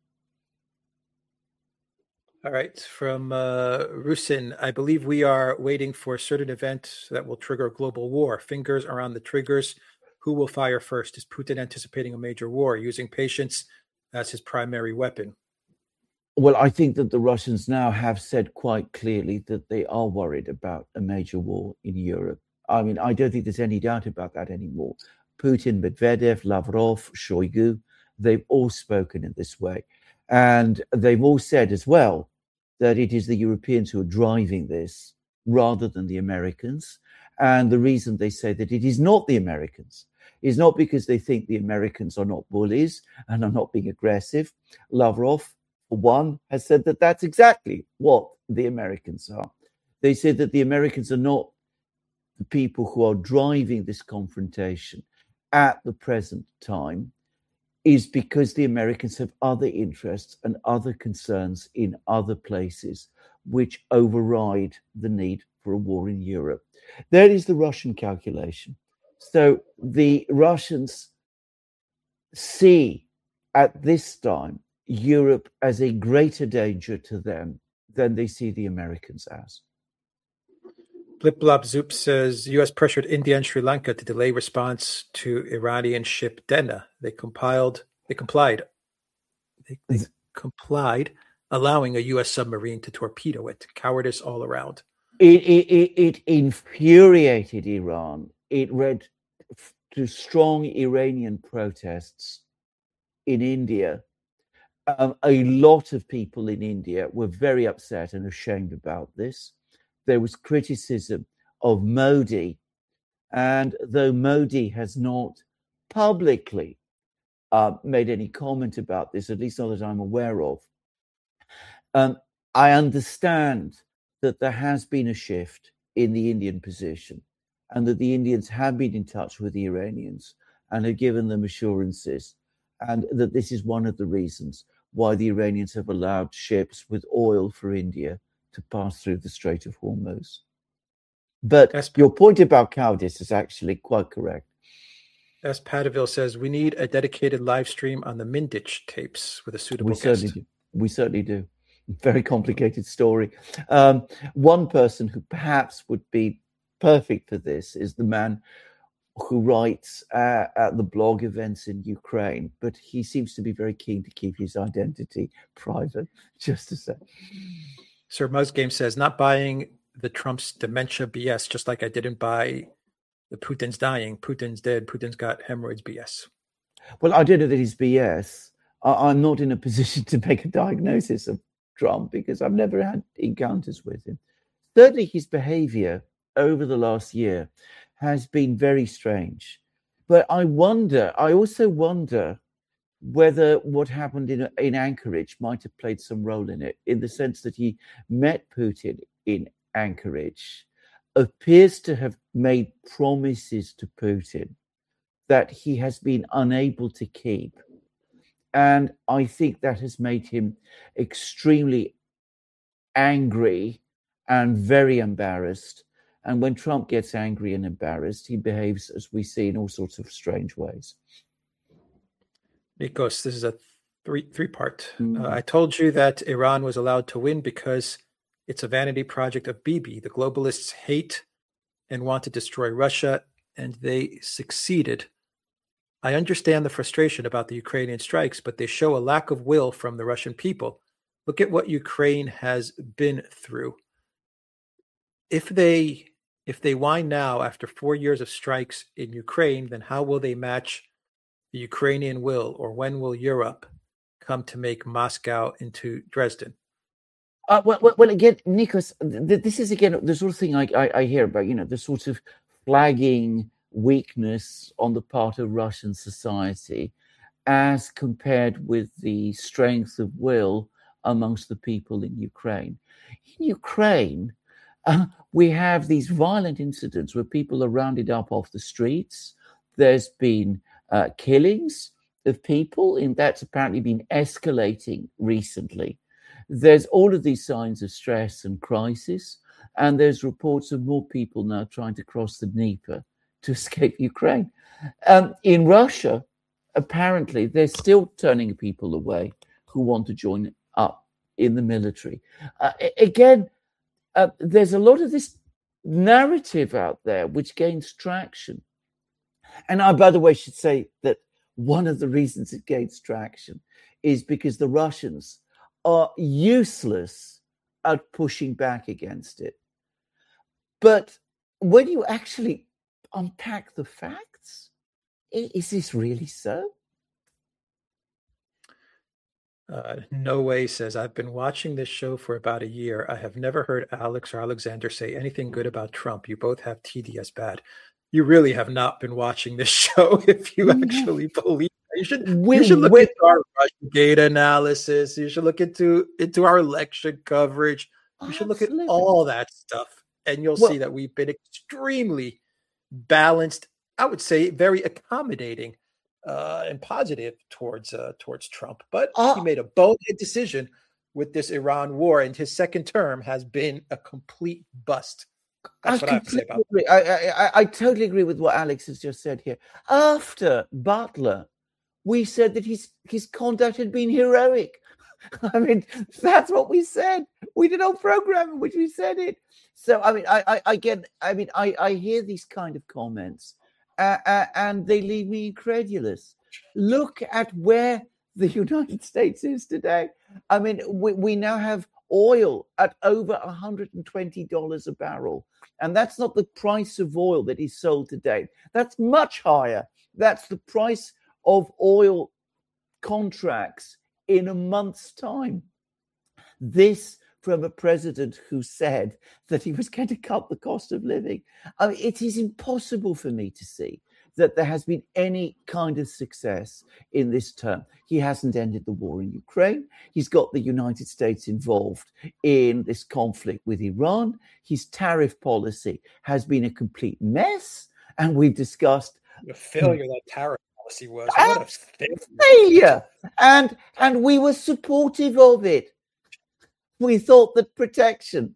All right, from Rusin, I believe we are waiting for a certain event that will trigger a global war. Fingers are on the triggers. Who will fire first? Is Putin anticipating a major war, using patience as his primary weapon? Well, I think that the Russians now have said quite clearly that they are worried about a major war in Europe. I mean, I don't think there's any doubt about that anymore. Putin, Medvedev, Lavrov, Shoigu, they've all spoken in this way. And they've all said as well that it is the Europeans who are driving this rather than the Americans. And the reason they say that it is not the Americans is not because they think the Americans are not bullies and are not being aggressive. Lavrov, for one, has said that that's exactly what the Americans are. They said that the Americans are not the people who are driving this confrontation at the present time, is because the Americans have other interests and other concerns in other places which override the need for a war in Europe. That is the Russian calculation. So the Russians see at this time Europe as a greater danger to them than they see the Americans as. Blip Blop Zoop says U.S. pressured India and Sri Lanka to delay response to Iranian ship Dena. They complied, allowing a U.S. submarine to torpedo it. Cowardice all around. It infuriated Iran. It led to strong Iranian protests in India. A lot of people in India were very upset and ashamed about this. There was criticism of Modi. And though Modi has not publicly made any comment about this, at least not that I'm aware of, I understand that there has been a shift in the Indian position and that the Indians have been in touch with the Iranians and have given them assurances, and that this is one of the reasons why the Iranians have allowed ships with oil for India to pass through the Strait of Hormuz. But your point about cowardice is actually quite correct. As Padaville says, we need a dedicated live stream on the Mindich tapes with a suitable guest. We certainly do. Very complicated story. One person who perhaps would be perfect for this is the man who writes at the blog events in Ukraine, but he seems to be very keen to keep his identity private, just to say. Sir Musgame says, not buying the Trump's dementia BS, just like I didn't buy the Putin's dying, Putin's dead, Putin's got hemorrhoids BS. Well, I don't know that he's BS. I'm not in a position to make a diagnosis of Trump because I've never had encounters with him. Thirdly, his behavior over the last year has been very strange. But I also wonder whether what happened in Anchorage might have played some role in it, in the sense that he met Putin in Anchorage, appears to have made promises to Putin that he has been unable to keep. And I think that has made him extremely angry and very embarrassed. And when Trump gets angry and embarrassed, he behaves, as we see, in all sorts of strange ways. Nikos, this is a three-part. I told you that Iran was allowed to win because it's a vanity project of Bibi. The globalists hate and want to destroy Russia, and they succeeded. I understand the frustration about the Ukrainian strikes, but they show a lack of will from the Russian people. Look at what Ukraine has been through. If they whine now after 4 years of strikes in Ukraine, then how will they match the Ukrainian will, or when will Europe come to make Moscow into Dresden? Well, again, Nikos, this is again the sort of thing I hear about, the sort of flagging weakness on the part of Russian society as compared with the strength of will amongst the people in Ukraine. In Ukraine, we have these violent incidents where people are rounded up off the streets. There's been killings. of people, and that's apparently been escalating recently. There's all of these signs of stress and crisis, and there's reports of more people now trying to cross the Dnieper to escape Ukraine. In Russia, apparently, they're still turning people away who want to join up in the military. There's a lot of this narrative out there which gains traction. And I, by the way, should say that one of the reasons it gains traction is because the Russians are useless at pushing back against it. But when you actually unpack the facts, is this really so? No Way says, I've been watching this show for about a year. I have never heard Alex or Alexander say anything good about Trump. You both have TDS bad. You really have not been watching this show if you actually believe it. You should look into our Russiagate analysis. You should look into our election coverage. You should look at all that stuff, and you'll see that we've been extremely balanced, I would say very accommodating and positive towards Trump. But he made a bonehead decision with this Iran war, and his second term has been a complete bust. That's what I have to say about it. I totally agree with what Alex has just said here. After Butler, we said that his conduct had been heroic. I mean, that's what we said. We did a program in which we said it. So, I mean, I hear these kind of comments and they leave me incredulous. Look at where the United States is today. I mean, we now have oil at over $120 a barrel. And that's not the price of oil that is sold today. That's much higher. That's the price of oil contracts in a month's time. This from a president who said that he was going to cut the cost of living. I mean, it is impossible for me to see that there has been any kind of success in this term. He hasn't ended the war in Ukraine. He's got the United States involved in this conflict with Iran. His tariff policy has been a complete mess. And we've discussed the failure that tariff policy was. What a failure. And we were supportive of it. We thought that protection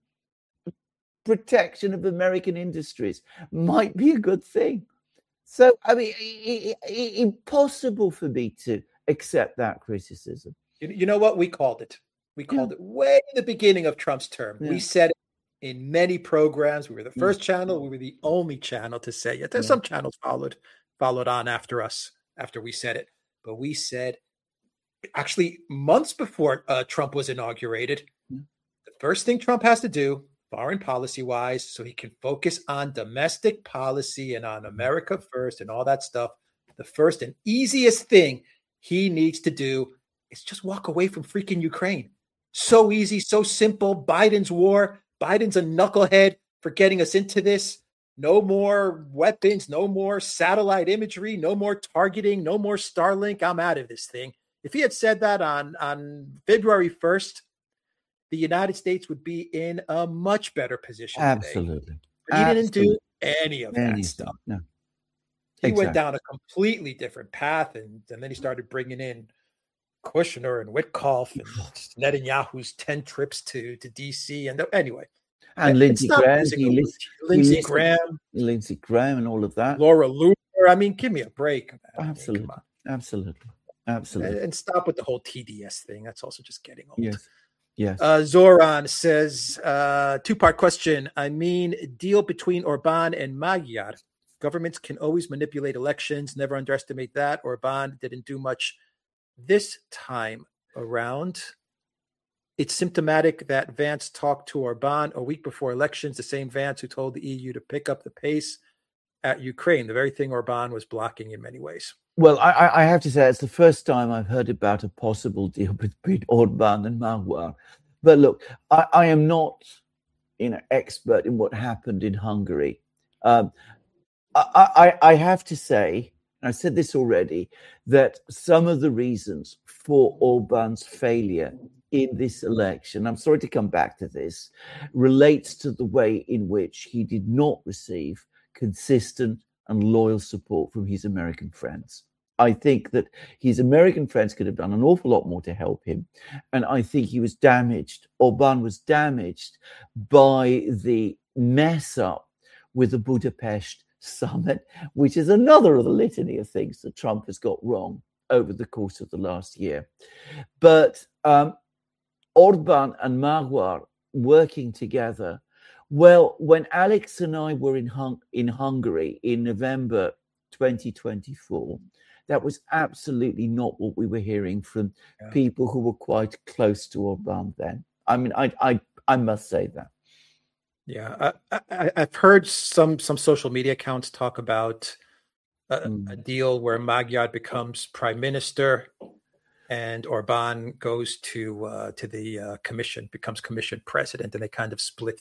of American industries might be a good thing. So, I mean, impossible for me to accept that criticism. You know what? We called it. We called it way in the beginning of Trump's term. Yeah. We said it in many programs. We were the first channel. We were the only channel to say it. There's some channels followed on after us, after we said it. But we said, actually, months before Trump was inaugurated, the first thing Trump has to do, foreign policy-wise, so he can focus on domestic policy and on America first and all that stuff, the first and easiest thing he needs to do is just walk away from freaking Ukraine. So easy, so simple. Biden's war. Biden's a knucklehead for getting us into this. No more weapons, no more satellite imagery, no more targeting, no more Starlink. I'm out of this thing. If he had said that on February 1st, the United States would be in a much better position. Absolutely. But he didn't do any of that stuff. No. He went down a completely different path, and then he started bringing in Kushner and Witkoff and Netanyahu's 10 trips to D.C. And anyway. And Lindsey Graham. Lindsey Graham and all of that. Laura Loomer. I mean, give me a break. Absolutely. Absolutely. And stop with the whole TDS thing. That's also just getting old. Yes. Zoran says, two-part question. I mean, deal between Orban and Magyar. Governments can always manipulate elections. Never underestimate that. Orban didn't do much this time around. It's symptomatic that Vance talked to Orban a week before elections, the same Vance who told the EU to pick up the pace at Ukraine, the very thing Orban was blocking in many ways. Well, I have to say, it's the first time I've heard about a possible deal between Orban and Magyar. But look, I am not, expert in what happened in Hungary. I have to say, I said this already, that some of the reasons for Orban's failure in this election, I'm sorry to come back to this, relates to the way in which he did not receive consistent and loyal support from his American friends. I think that his American friends could have done an awful lot more to help him. And I think he was damaged. Orbán was damaged by the mess up with the Budapest summit, which is another of the litany of things that Trump has got wrong over the course of the last year. But Orbán and Magyar working together. Well, when Alex and I were in Hungary in November 2024, that was absolutely not what we were hearing from people who were quite close to Orbán then. I mean, I must say that. Yeah, I've heard some social media accounts talk about a deal where Magyar becomes prime minister and Orbán goes to the commission, becomes commission president, and they kind of split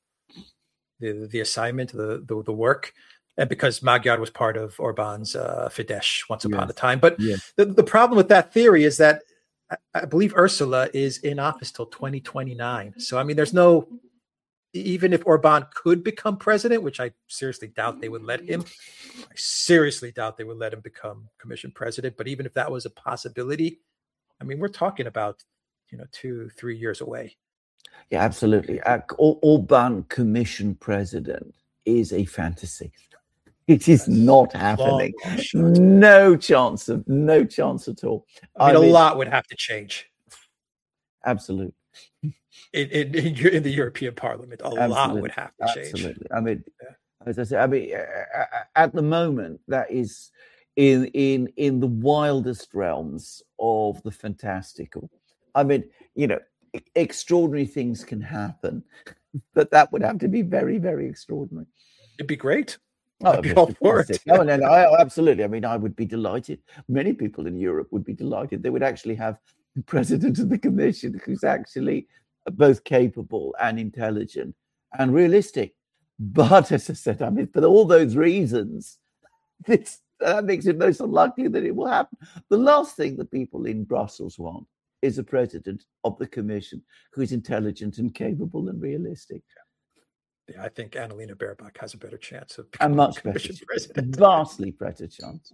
the assignment, the work. And because Magyar was part of Orbán's Fidesz once upon a time. But the problem with that theory is that I believe Ursula is in office till 2029. So, I mean, there's no, even if Orbán could become president, which I seriously doubt they would let him, I seriously doubt they would let him become commission president. But even if that was a possibility, I mean, we're talking about, 2-3 years away. Yeah, absolutely. Orbán commission president is a fantasy. It is not happening. No chance at all. I mean, a lot would have to change. Absolutely. In the European Parliament, a lot would have to change. Absolutely. I mean, as I say, at the moment, that is in the wildest realms of the fantastical. I mean, extraordinary things can happen, but that would have to be very, very extraordinary. It'd be great. I'd be all for it. No, absolutely. I mean, I would be delighted. Many people in Europe would be delighted. They would actually have the president of the commission who's actually both capable and intelligent and realistic. But as I said, I mean, for all those reasons, that makes it most unlikely that it will happen. The last thing that people in Brussels want is a president of the commission who is intelligent and capable and realistic. Yeah, I think Annalena Baerbock has a better chance of becoming much commission president. Vastly better chance.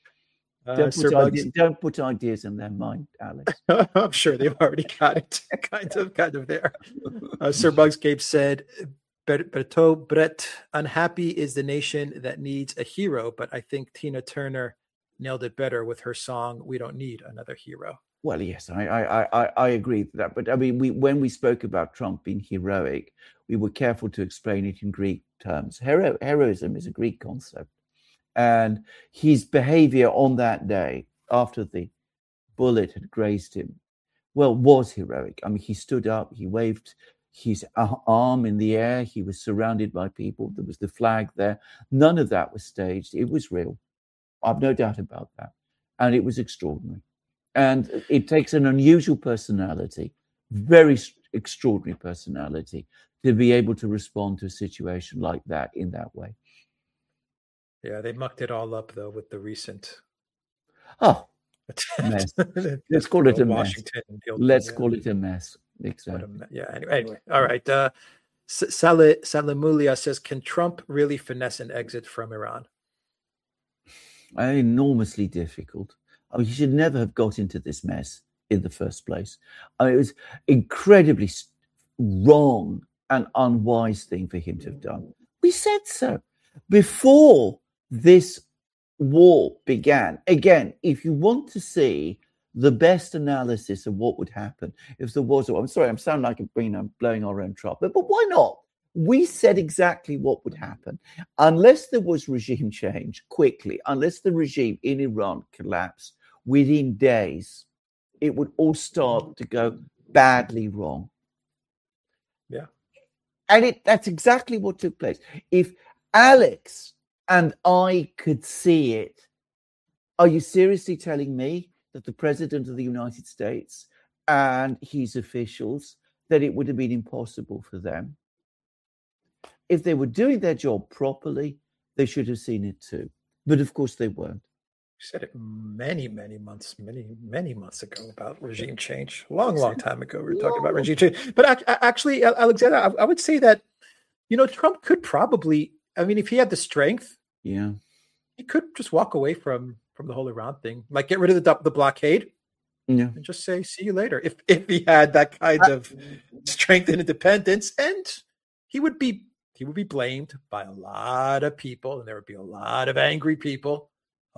Don't put ideas in their mind, Alex. I'm sure they've already got it kind of there. Sir Bugscape said, Berto Brett, unhappy is the nation that needs a hero, but I think Tina Turner nailed it better with her song, We Don't Need Another Hero. Well, yes, I agree with that. But I mean, when we spoke about Trump being heroic, we were careful to explain it in Greek terms. Heroism is a Greek concept. And his behavior on that day, after the bullet had grazed him, was heroic. I mean, he stood up, he waved his arm in the air, he was surrounded by people, there was the flag there. None of that was staged. It was real. I've no doubt about that. And it was extraordinary. And it takes an unusual personality, very extraordinary personality, to be able to respond to a situation like that in that way. Yeah, they mucked it all up, though, with the recent mess. Let's call it a mess. Let's call it a mess. Exactly. Anyway. All right. Salamulia says, can Trump really finesse an exit from Iran? Enormously difficult. I mean, he should never have got into this mess in the first place. I mean, it was incredibly wrong and unwise thing for him to have done. We said so before this war began. Again, if you want to see the best analysis of what would happen if there was, I'm sorry, I'm sounding like I'm blowing our own trumpet, but why not? We said exactly what would happen. Unless there was regime change quickly, unless the regime in Iran collapsed within days, it would all start to go badly wrong. Yeah. And that's exactly what took place. If Alex and I could see it, are you seriously telling me that the President of the United States and his officials, that it would have been impossible for them? If they were doing their job properly, they should have seen it too. But of course they weren't. You said it many months ago about regime change. Long time ago, we were talking about regime change. But actually, Alexander, I would say that, Trump could probably, I mean, if he had the strength, he could just walk away from from the whole Iran thing. Like, get rid of the blockade, and just say, see you later. If he had that kind of strength and independence, and he would be blamed by a lot of people, and there would be a lot of angry people.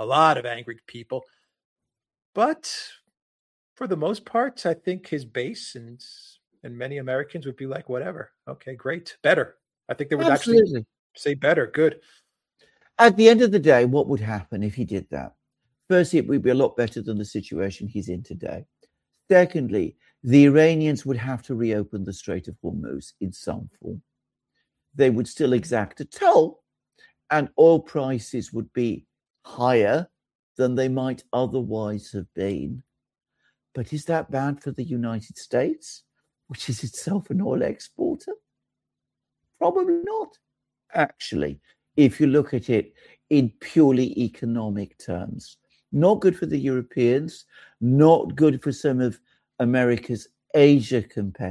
But for the most part, I think his base and many Americans would be like, whatever. Okay, great. Better. I think they would actually say better. Good. At the end of the day, what would happen if he did that? Firstly, it would be a lot better than the situation he's in today. Secondly, the Iranians would have to reopen the Strait of Hormuz in some form. They would still exact a toll, and oil prices would be higher than they might otherwise have been. But is that bad for the United States, which is itself an oil exporter? Probably not, actually, if you look at it in purely economic terms. Not good for the Europeans, not good for some of America's Asian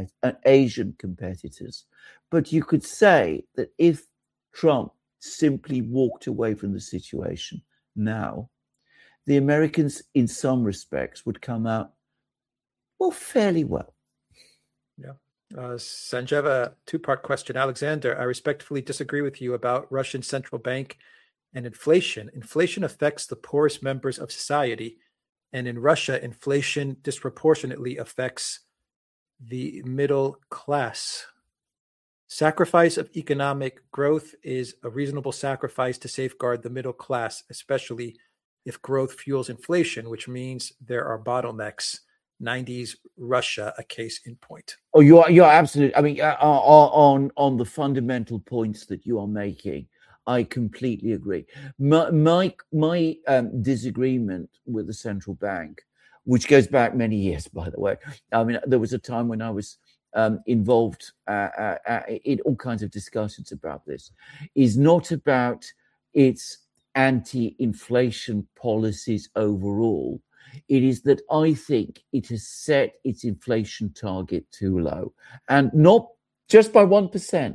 competitors. But you could say that if Trump simply walked away from the situation now, the Americans, in some respects, would come out, well, fairly well. Yeah. Sanjeev, a two-part question. Alexander, I respectfully disagree with you about Russian central bank and inflation. Inflation affects the poorest members of society. And in Russia, inflation disproportionately affects the middle class. Sacrifice of economic growth is a reasonable sacrifice to safeguard the middle class, especially if growth fuels inflation, which means there are bottlenecks. 90s Russia, a case in point. Oh, you're absolutely. I mean, on the fundamental points that you are making, I completely agree. My disagreement with the central bank, which goes back many years, by the way. I mean, there was a time when I was involved in all kinds of discussions about this, is not about its anti-inflation policies overall. It is that I think it has set its inflation target too low, and not just by 1%.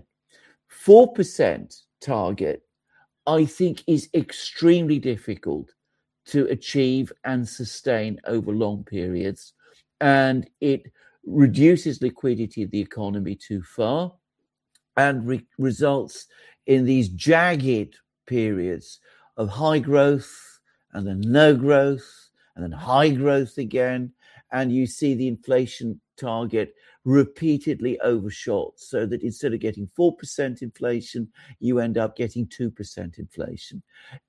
4% target, I think, is extremely difficult to achieve and sustain over long periods, and it reduces liquidity of the economy too far and results in these jagged periods of high growth and then no growth and then high growth again. And you see the inflation target repeatedly overshot, so that instead of getting 4% inflation, you end up getting 2% inflation.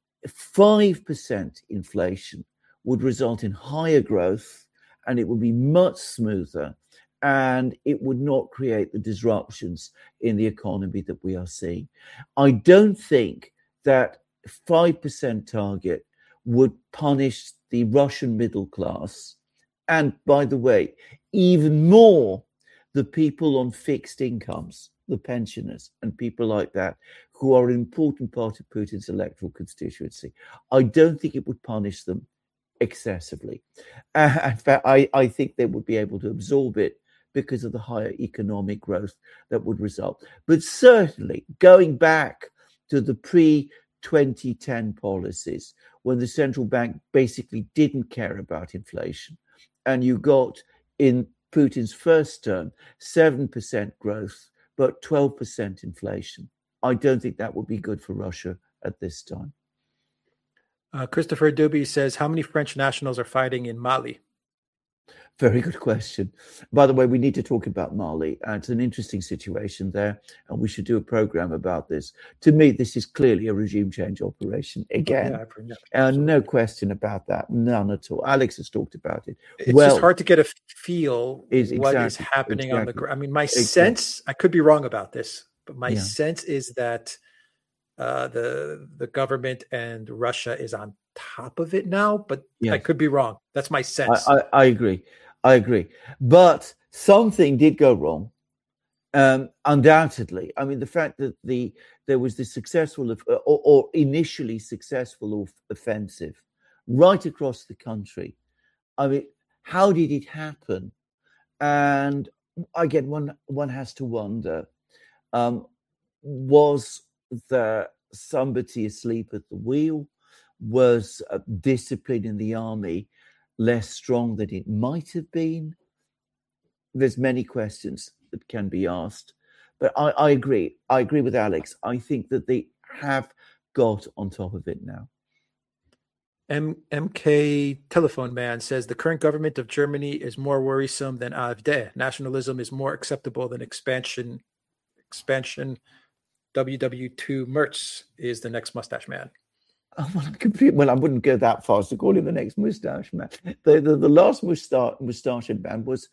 5% inflation would result in higher growth, and it would be much smoother, and it would not create the disruptions in the economy that we are seeing. I don't think that 5% target would punish the Russian middle class, and by the way, even more the people on fixed incomes, the pensioners and people like that, who are an important part of Putin's electoral constituency. I don't think it would punish them excessively. In fact, I think they would be able to absorb it because of the higher economic growth that would result. But certainly, going back to the pre-2010 policies, when the central bank basically didn't care about inflation, and you got in Putin's first term 7% growth, but 12% inflation, I don't think that would be good for Russia at this time. Christopher Duby says, how many French nationals are fighting in Mali? Very good question. By the way, we need to talk about Mali. It's an interesting situation there, and we should do a program about this. To me, this is clearly a regime change operation again. No question about that. None at all. Alex has talked about it. It's just hard to get a feel what is happening on the ground. I mean, my sense, I could be wrong about this, but my sense is that the government and Russia is on top of it now, but I could be wrong. That's my sense. I agree. But something did go wrong, undoubtedly. I mean, the fact that there was this successful or initially successful offensive right across the country. I mean, how did it happen? And again, one has to wonder, was there somebody asleep at the wheel? Was discipline in the army less strong than it might have been? There's many questions that can be asked. But I agree. I agree with Alex. I think that they have got on top of it now. MK Telephone Man says the current government of Germany is more worrisome than AfD. Nationalism is more acceptable than expansion. WW2 Merz is the next mustache man. Well, I wouldn't go that far as to call him the next mustache man. The last mustache man was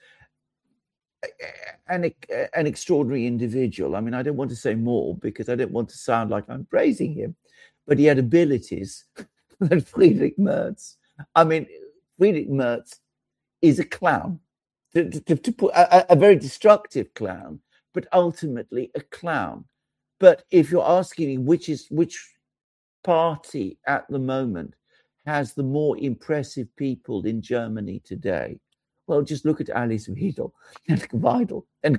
an extraordinary individual. I mean, I don't want to say more because I don't want to sound like I'm praising him, but he had abilities than Friedrich Merz. I mean, Friedrich Merz is a clown, to put a very destructive clown, but ultimately a clown. But if you're asking me which party at the moment has the more impressive people in Germany today, well, just look at Alice Weidel and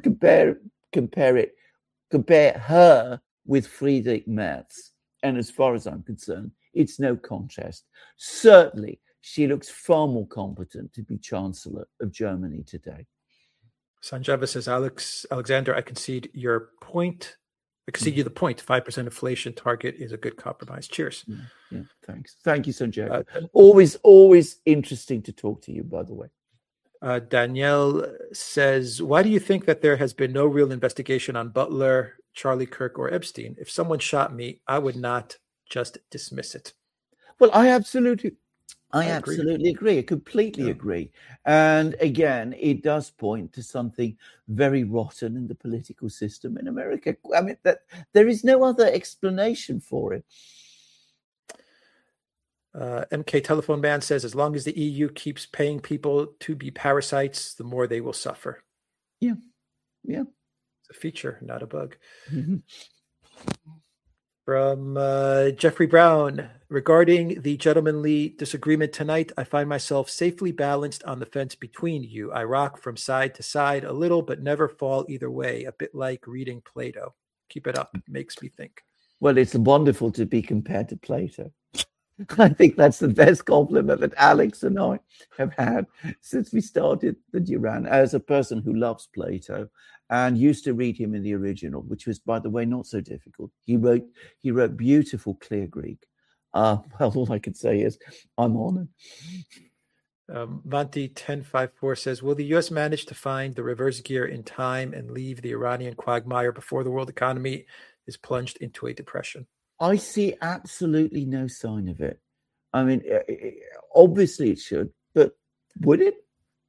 compare her with Friedrich Merz. And as far as I'm concerned, it's no contest. Certainly, she looks far more competent to be Chancellor of Germany today. Sanjava says, Alexander, I concede your point. I concede you the point. 5% inflation target is a good compromise. Cheers. Yeah, thanks. Thank you, Sanjava. Always interesting to talk to you, by the way. Danielle says, why do you think that there has been no real investigation on Butler, Charlie Kirk, or Epstein? If someone shot me, I would not just dismiss it. Well, I absolutely agree. I completely agree. And again, it does point to something very rotten in the political system in America. I mean, that there is no other explanation for it. MK Telephone Man says, as long as the EU keeps paying people to be parasites, the more they will suffer. Yeah. It's a feature, not a bug. Mm-hmm. From Jeffrey Brown, regarding the gentlemanly disagreement tonight, I find myself safely balanced on the fence between you. I rock from side to side a little, but never fall either way, a bit like reading Plato. Keep it up. It makes me think. Well, it's wonderful to be compared to Plato. I think that's the best compliment that Alex and I have had since we started the Duran, as a person who loves Plato and used to read him in the original, which was, by the way, not so difficult. He wrote beautiful, clear Greek. Well, all I can say is I'm honored. Monty 1054 says, will the U.S. manage to find the reverse gear in time and leave the Iranian quagmire before the world economy is plunged into a depression? I see absolutely no sign of it. I mean, obviously it should, but would it?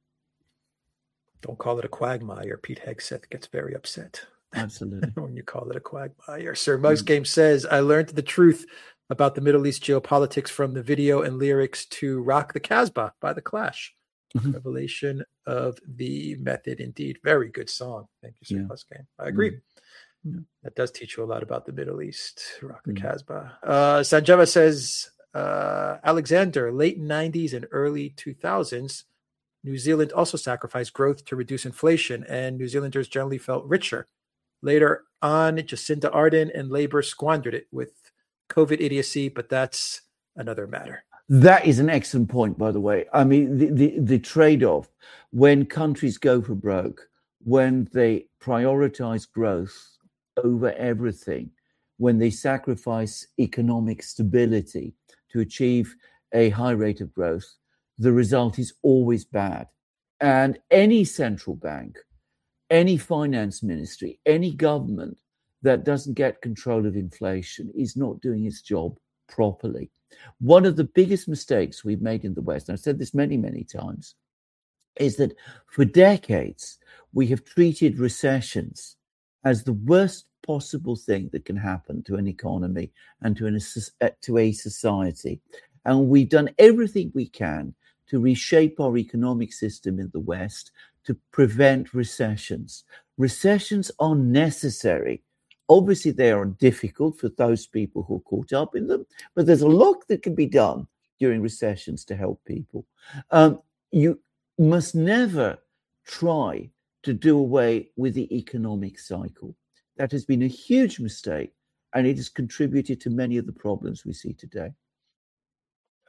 Don't call it a quagmire. Pete Hegseth gets very upset. Absolutely. When you call it a quagmire. Sir Mugs Game says, I learned the truth about the Middle East geopolitics from the video and lyrics to Rock the Casbah by The Clash. Revelation of the Method, indeed. Very good song. Thank you, Sir Mugs Game. I agree. That does teach you a lot about the Middle East. Rock the Casbah. Sanjava says, Alexander, late 90s and early 2000s, New Zealand also sacrificed growth to reduce inflation, and New Zealanders generally felt richer. Later on, Jacinda Ardern and Labour squandered it with COVID idiocy, but that's another matter. That is an excellent point, by the way. I mean, the trade-off when countries go for broke, when they prioritize growth over everything, when they sacrifice economic stability to achieve a high rate of growth, the result is always bad. And any central bank, any finance ministry, any government that doesn't get control of inflation is not doing its job properly. One of the biggest mistakes we've made in the West, and I've said this many, many times, is that for decades we have treated recessions as the worst possible thing that can happen to an economy and to a society. And we've done everything we can to reshape our economic system in the West to prevent recessions. Recessions are necessary. Obviously, they are difficult for those people who are caught up in them, but there's a lot that can be done during recessions to help people. You must never try to do away with the economic cycle. That has been a huge mistake, and it has contributed to many of the problems we see today.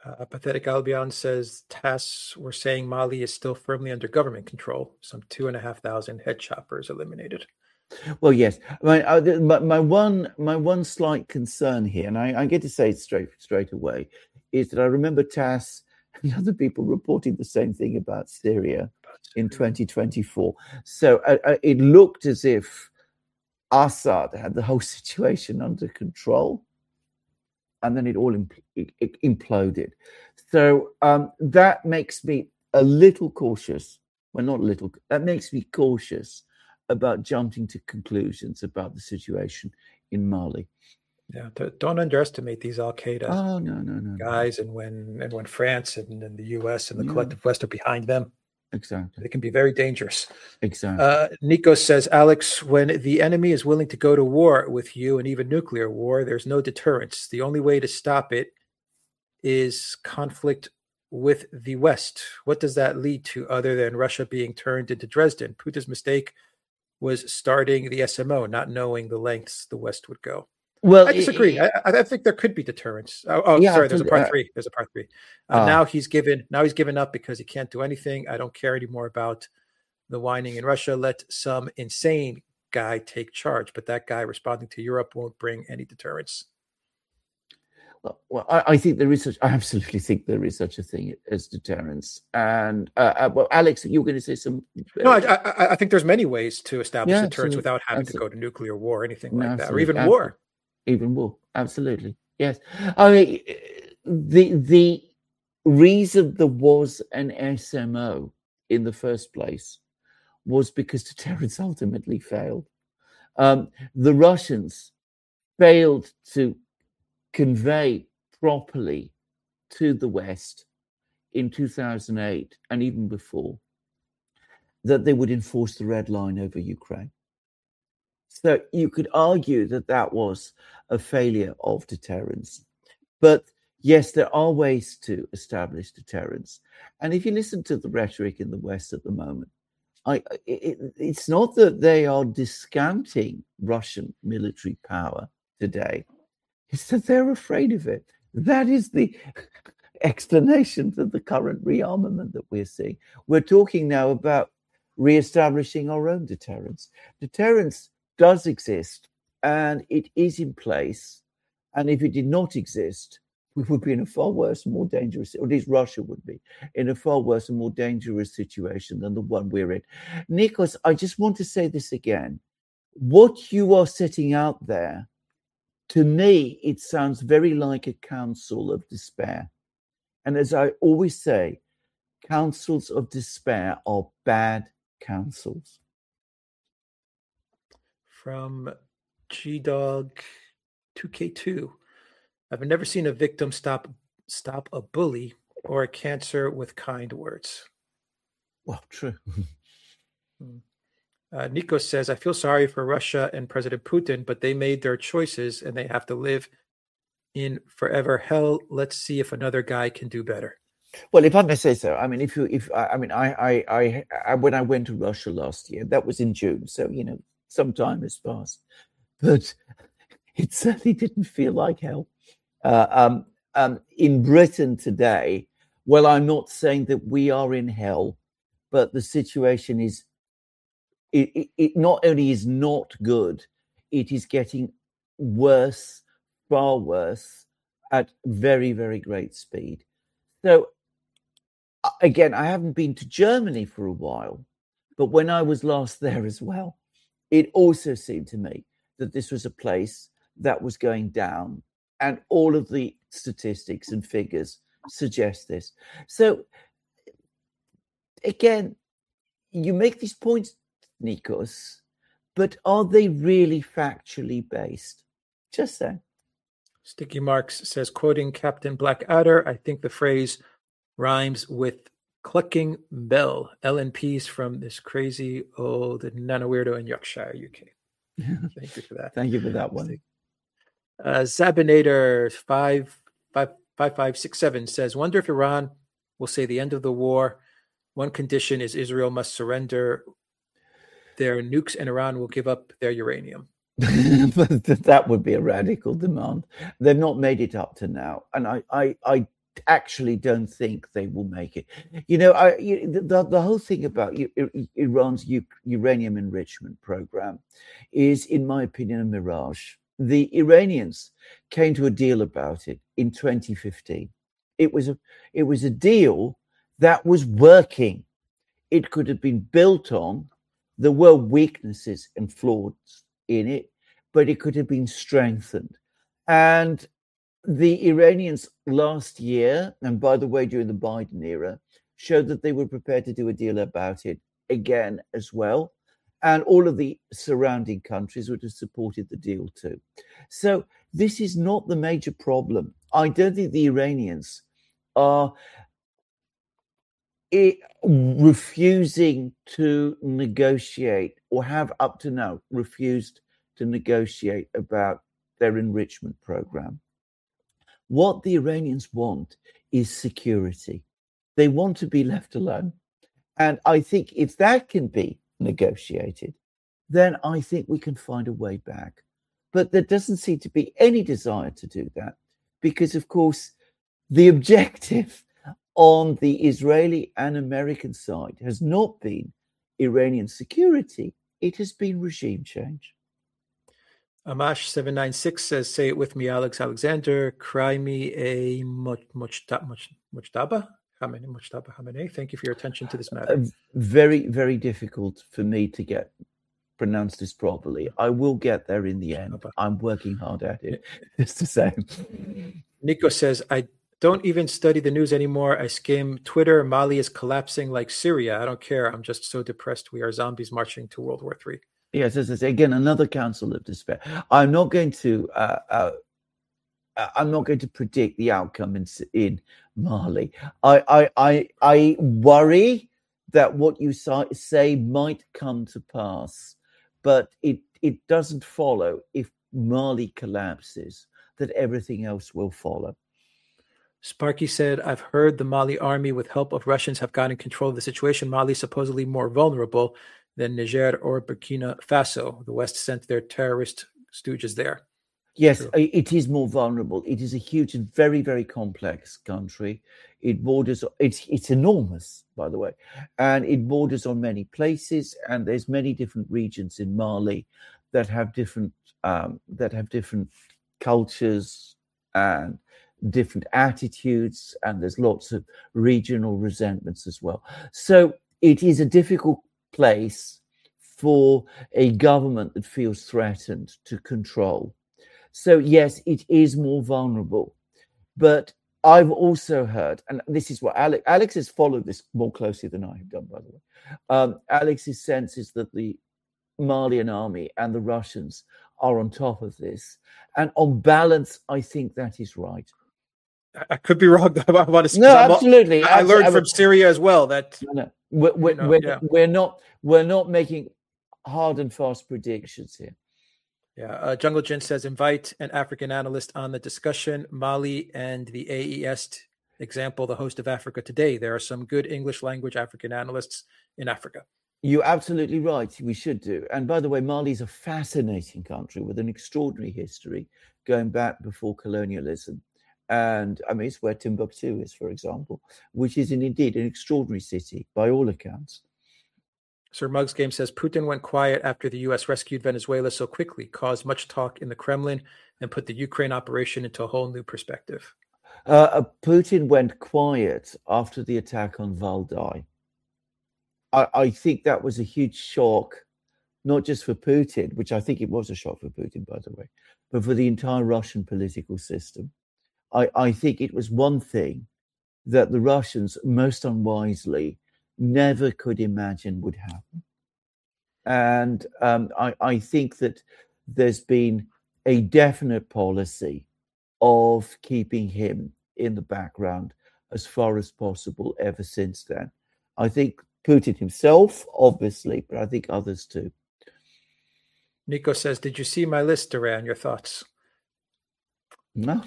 Pathetic Albion says TASS were saying Mali is still firmly under government control. Some 2,500 head choppers eliminated. Well, yes. My one slight concern here, and I get to say it straight away, is that I remember TASS and other people reporting the same thing about Syria in 2024. So it looked as if Assad had the whole situation under control, and then it all imploded. So that makes me a little cautious. Well, not a little. That makes me cautious about jumping to conclusions about the situation in Mali. Yeah, don't underestimate these Al Qaeda guys, No. and when France and the US and the collective West are behind them, exactly, they can be very dangerous. Exactly. Nico says, Alex, when the enemy is willing to go to war with you, and even nuclear war, there's no deterrence. The only way to stop it is conflict with the West. What does that lead to other than Russia being turned into Dresden? Putin's mistake was starting the SMO, not knowing the lengths the West would go. Well, I disagree. I think there could be deterrence. Yeah, sorry. There's a part three. There's a part three. Now he's given up because he can't do anything. I don't care anymore about the whining in Russia. Let some insane guy take charge. But that guy responding to Europe won't bring any deterrence. Well, I think there is I absolutely think there is such a thing as deterrence. And well, Alex, you were going to say some. No, I think there's many ways to establish deterrence without having to go to nuclear war or anything like that, or even war. Even war, absolutely, yes. I mean, the reason there was an SMO in the first place was because deterrence ultimately failed. The Russians failed to convey properly to the West in 2008 and even before that they would enforce the red line over Ukraine. So you could argue that that was a failure of deterrence. But yes, there are ways to establish deterrence. And if you listen to the rhetoric in the West at the moment, it's not that they are discounting Russian military power today. It's that they're afraid of it. That is the explanation for the current rearmament that we're seeing. We're talking now about reestablishing our own deterrence. Deterrence does exist, and it is in place. And if it did not exist, we would be in a far worse and more dangerous, or at least Russia would be, in a far worse and more dangerous situation than the one we're in. Nikos, I just want to say this again. What you are setting out there, to me, it sounds very like a counsel of despair. And as I always say, counsels of despair are bad counsels. From GDog 2K2, I've never seen a victim stop a bully or a cancer with kind words. Well, true. Nico says, I feel sorry for Russia and President Putin, but they made their choices and they have to live in forever hell. Let's see if another guy can do better. Well, if I may say so, I mean, when I went to Russia last year, that was in June, so some time has passed, but it certainly didn't feel like hell. In Britain today, well, I'm not saying that we are in hell, but the situation is, it not only is not good, it is getting worse, far worse, at very, very great speed. So, again, I haven't been to Germany for a while, but when I was last there as well, it also seemed to me that this was a place that was going down, and all of the statistics and figures suggest this. So, again, you make these points, Nikos, but are they really factually based? Just saying. Sticky Marks says, quoting Captain Blackadder, I think the phrase rhymes with clucking bell. LNPs from this crazy old nano weirdo in Yorkshire, UK. Thank you for that. Thank you for that one. Zabinator 55567 says, wonder if Iran will say the end of the war. One condition is Israel must surrender their nukes and Iran will give up their uranium. But that would be a radical demand. They've not made it up to now. And I actually don't think they will make it. The whole thing about Iran's uranium enrichment program is, in my opinion, a mirage. The Iranians came to a deal about it in 2015. It was a deal that was working. It could have been built on. There were weaknesses and flaws in it, but it could have been strengthened. And the Iranians last year, and by the way, during the Biden era, showed that they were prepared to do a deal about it again as well. And all of the surrounding countries would have supported the deal too. So this is not the major problem. I don't think the Iranians are refusing to negotiate, or have up to now refused to negotiate about their enrichment program. What the Iranians want is security. They want to be left alone. And I think if that can be negotiated, then I think we can find a way back. But there doesn't seem to be any desire to do that because, of course, the objective on the Israeli and American side has not been Iranian security. It has been regime change. Amash796 says, say it with me, Alex Alexander. Cry me a Mujtaba Khamenei. Thank you for your attention to this matter. Very, very difficult for me to pronounce this properly. I will get there in the end. I'm working hard at it. It's the same. Nico says, I don't even study the news anymore. I skim Twitter. Mali is collapsing like Syria. I don't care. I'm just so depressed. We are zombies marching to World War III. Yes, as I say, again, another counsel of despair. I'm not going to predict the outcome in Mali. I worry that what you say might come to pass, but it doesn't follow, if Mali collapses, that everything else will follow. Sparky said, I've heard the Mali army with help of Russians have gotten control of the situation. Mali is supposedly more vulnerable than Niger or Burkina Faso. The West sent their terrorist stooges there. Yes, true. It is more vulnerable. It is a huge and very, very complex country. It borders, it's enormous, by the way, and it borders on many places, and there's many different regions in Mali that have different cultures and different attitudes, and there's lots of regional resentments as well. So it is a difficult place for a government that feels threatened to control. So yes, it is more vulnerable. But I've also heard, and this is what Alex has followed this more closely than I have done, by the way. Alex's sense is that the Malian army and the Russians are on top of this. And on balance, I think that is right. I could be wrong. I want to. No, absolutely. I learned from Syria as well that we're not making hard and fast predictions here. Yeah, Jungle Jin says, invite an African analyst on the discussion. Mali and the AES example, the host of Africa Today. There are some good English language African analysts in Africa. You're absolutely right. We should do. And by the way, Mali is a fascinating country with an extraordinary history going back before colonialism. And I mean, it's where Timbuktu is, for example, which is indeed an extraordinary city by all accounts. Sir Muggs Game says, Putin went quiet after the U.S. rescued Venezuela so quickly, caused much talk in the Kremlin, and put the Ukraine operation into a whole new perspective. Putin went quiet after the attack on Valdai. I think that was a huge shock, not just for Putin, which I think it was a shock for Putin, by the way, but for the entire Russian political system. I think it was one thing that the Russians, most unwisely, never could imagine would happen. And I think that there's been a definite policy of keeping him in the background as far as possible ever since then. I think Putin himself, obviously, but I think others too. Nico says, did you see my list, Duran? Your thoughts? No.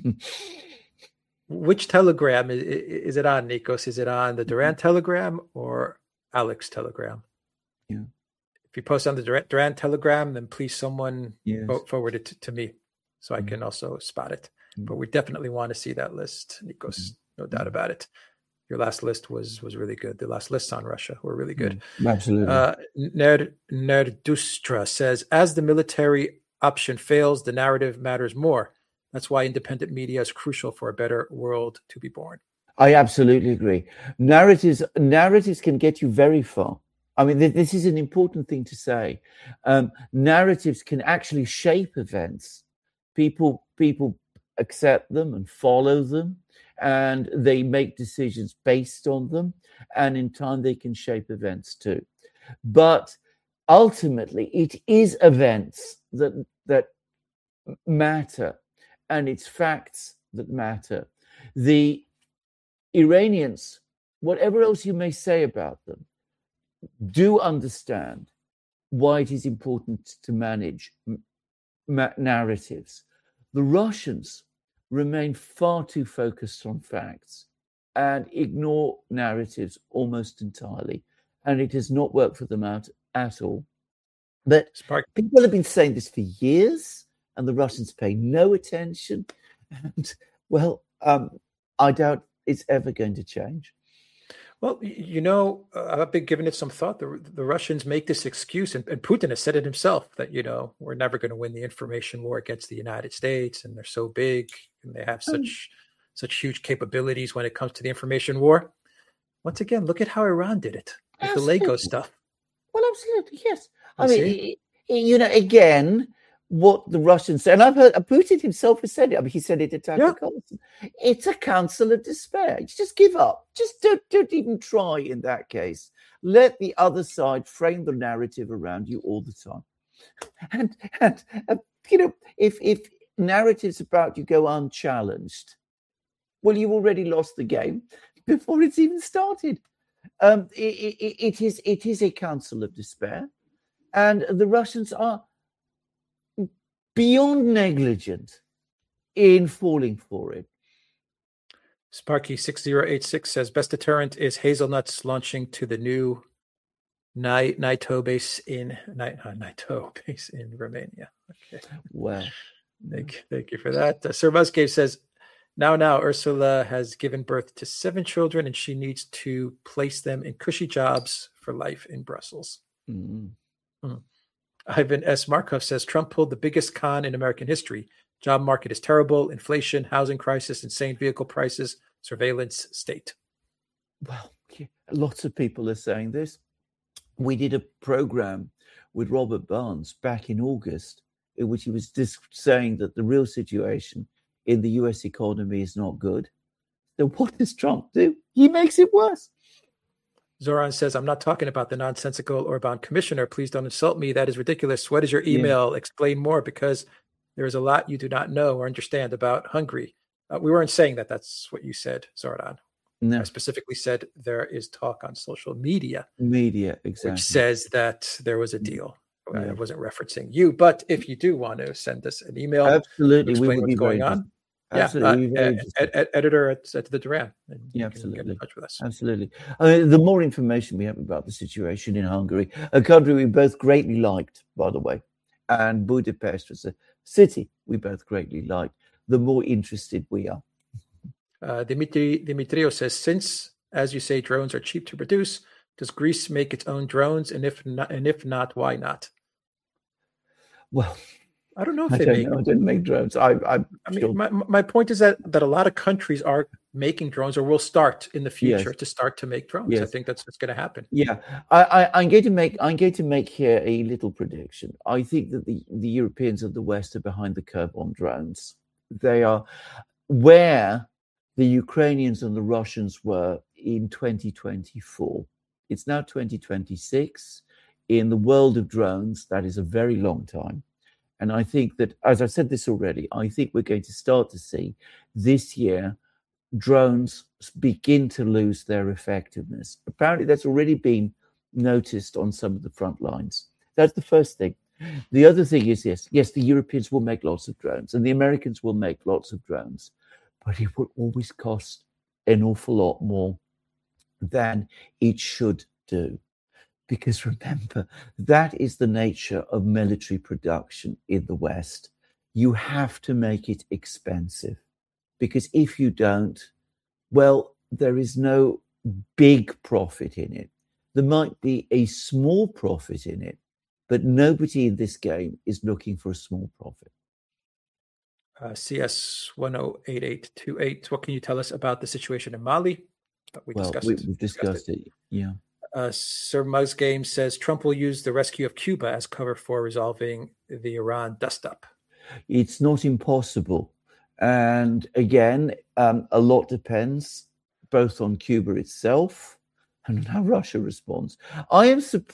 Which Telegram is it on, Nikos? Is it on the Duran Telegram or Alex Telegram? Yeah. If you post on the Duran Telegram, then please someone forward it to me so I can also spot it. but we definitely want to see that list, Nikos. No doubt about it. Your last list was really good. The last lists on Russia were really good. Absolutely. Nerdustra says, as the military option fails, the narrative matters more. That's why independent media is crucial for a better world to be born. I absolutely agree. Narratives can get you very far. I mean, this is an important thing to say. Narratives can actually shape events. People accept them and follow them, and they make decisions based on them. And in time, they can shape events too. But ultimately, it is events that matter, and it's facts that matter. The Iranians, whatever else you may say about them, do understand why it is important to manage narratives. The Russians remain far too focused on facts and ignore narratives almost entirely, and it has not worked for them out at all. But people have been saying this for years, and the Russians pay no attention. And well, I doubt it's ever going to change. Well, I've been giving it some thought. The Russians make this excuse, and Putin has said it himself, that, we're never going to win the information war against the United States, and they're so big, and they have such huge capabilities when it comes to the information war. Once again, look at how Iran did it with the Lego stuff. Well, absolutely, yes. I mean, again, what the Russians say, and I've heard Putin himself has said it. I mean, he said it at Tucker Carlson. It's a counsel of despair. Just give up. Just don't even try in that case. Let the other side frame the narrative around you all the time. And if narratives about you go unchallenged, well, you've already lost the game before it's even started. It is a counsel of despair, and the Russians are beyond negligent in falling for it. Sparky 6086 says best deterrent is hazelnuts launching to the new Naito base in Romania. Okay. Wow. Thank you for that. Sir Musgrave says now Ursula has given birth to 7 children and she needs to place them in cushy jobs for life in Brussels. Mm-hmm. Ivan S. Markov says Trump pulled the biggest con in American history. Job market is terrible. Inflation, housing crisis, insane vehicle prices, surveillance state. Well, lots of people are saying this. We did a program with Robert Barnes back in August in which he was just saying that the real situation in the US economy is not good. So what does Trump do? He makes it worse. Zoran says, I'm not talking about the nonsensical Orban commissioner. Please don't insult me. That is ridiculous. What is your email? Yeah. Explain more, because there is a lot you do not know or understand about Hungary. We weren't saying that. That's what you said, Zoran. No. I specifically said there is talk on social media. Exactly. Which says that there was a deal. Yeah. I wasn't referencing you. But if you do want to send us an email, absolutely, explain what's going on. Absolutely. Editor at the Duran. Yeah, absolutely. Get in touch with us. Absolutely. I mean, the more information we have about the situation in Hungary, a country we both greatly liked, by the way, and Budapest was a city we both greatly liked, the more interested we are. Dimitrio says, since, as you say, drones are cheap to produce, does Greece make its own drones? And if not, why not? Well, I don't know if I didn't make drones. I mean, my point is that a lot of countries are making drones, or will start in the future to make drones. Yes. I think that's what's going to happen. Yeah, I'm going to make here a little prediction. I think that the Europeans of the West are behind the curve on drones. They are where the Ukrainians and the Russians were in 2024. It's now 2026. In the world of drones, that is a very long time. And I think that, as I said this already, I think we're going to start to see this year drones begin to lose their effectiveness. Apparently, that's already been noticed on some of the front lines. That's the first thing. The other thing is, yes, the Europeans will make lots of drones and the Americans will make lots of drones, but it will always cost an awful lot more than it should do. Because remember, that is the nature of military production in the West. You have to make it expensive. Because if you don't, well, there is no big profit in it. There might be a small profit in it, but nobody in this game is looking for a small profit. CS 108828. What can you tell us about the situation in Mali? We've discussed it. Yeah. Sir Mug's Game says Trump will use the rescue of Cuba as cover for resolving the Iran dust-up. It's not impossible. And again, a lot depends both on Cuba itself and on how Russia responds. I said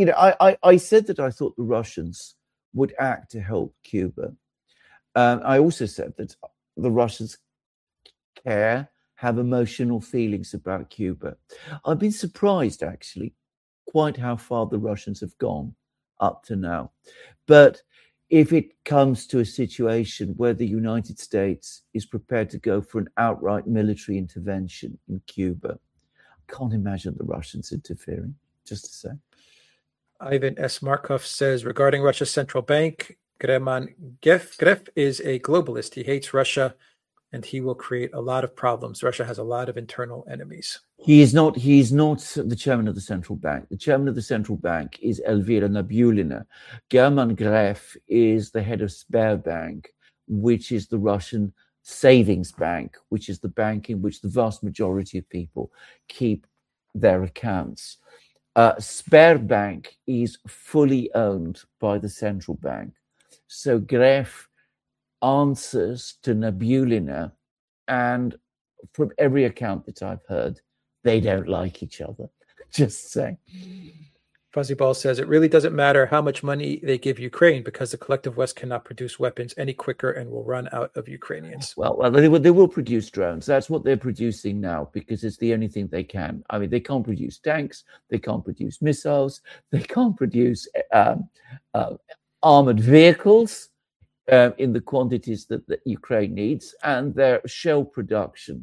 that I thought the Russians would act to help Cuba. I also said that the Russians have emotional feelings about Cuba. I've been surprised, actually, quite how far the Russians have gone up to now. But if it comes to a situation where the United States is prepared to go for an outright military intervention in Cuba, I can't imagine the Russians interfering, just to say. Ivan S. Markov says, regarding Russia's central bank, German Gref is a globalist. He hates Russia, and he will create a lot of problems. Russia has a lot of internal enemies. He is not the chairman of the central bank. The chairman of the central bank is Elvira Nabiullina. German Gref is the head of Sberbank, which is the Russian savings bank, which is the bank in which the vast majority of people keep their accounts. Sberbank is fully owned by the central bank. So Gref answers to Nabiullina, and from every account that I've heard, they don't like each other. Just saying. Fuzzy Ball says it really doesn't matter how much money they give Ukraine because the collective West cannot produce weapons any quicker and will run out of Ukrainians. Well, they will produce drones. That's what they're producing now because it's the only thing they can. I mean, they can't produce tanks, they can't produce missiles, they can't produce armored vehicles in the quantities that Ukraine needs, and their shell production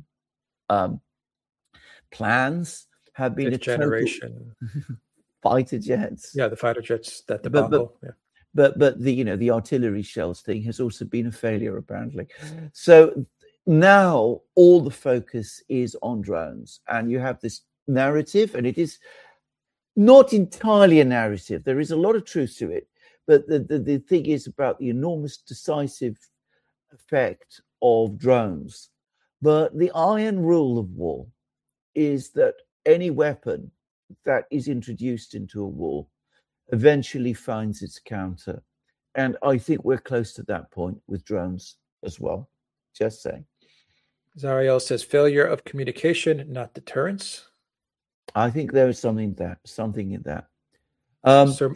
plans have been Fifth generation fighter jets. Yeah, the fighter jets that the Bongo. But the artillery shells thing has also been a failure apparently. So now all the focus is on drones, and you have this narrative, and it is not entirely a narrative. There is a lot of truth to it. But the thing is about the enormous decisive effect of drones. But the iron rule of war is that any weapon that is introduced into a war eventually finds its counter. And I think we're close to that point with drones as well. Just saying. Zariel says failure of communication, not deterrence. I think there is something in that. Sir,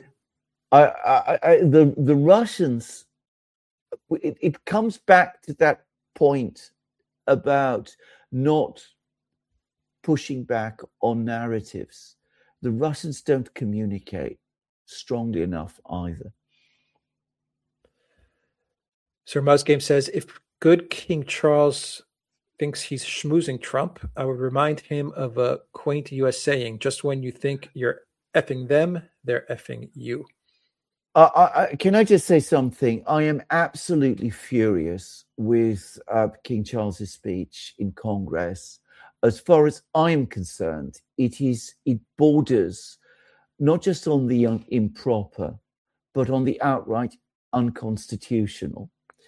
the Russians, it comes back to that point about not pushing back on narratives. The Russians don't communicate strongly enough either. Sir Musgame says, if good King Charles thinks he's schmoozing Trump, I would remind him of a quaint U.S. saying, just when you think you're effing them, they're effing you. Can I just say something? I am absolutely furious with King Charles's speech in Congress. As far as I'm concerned, it borders not just on the improper, but on the outright unconstitutional.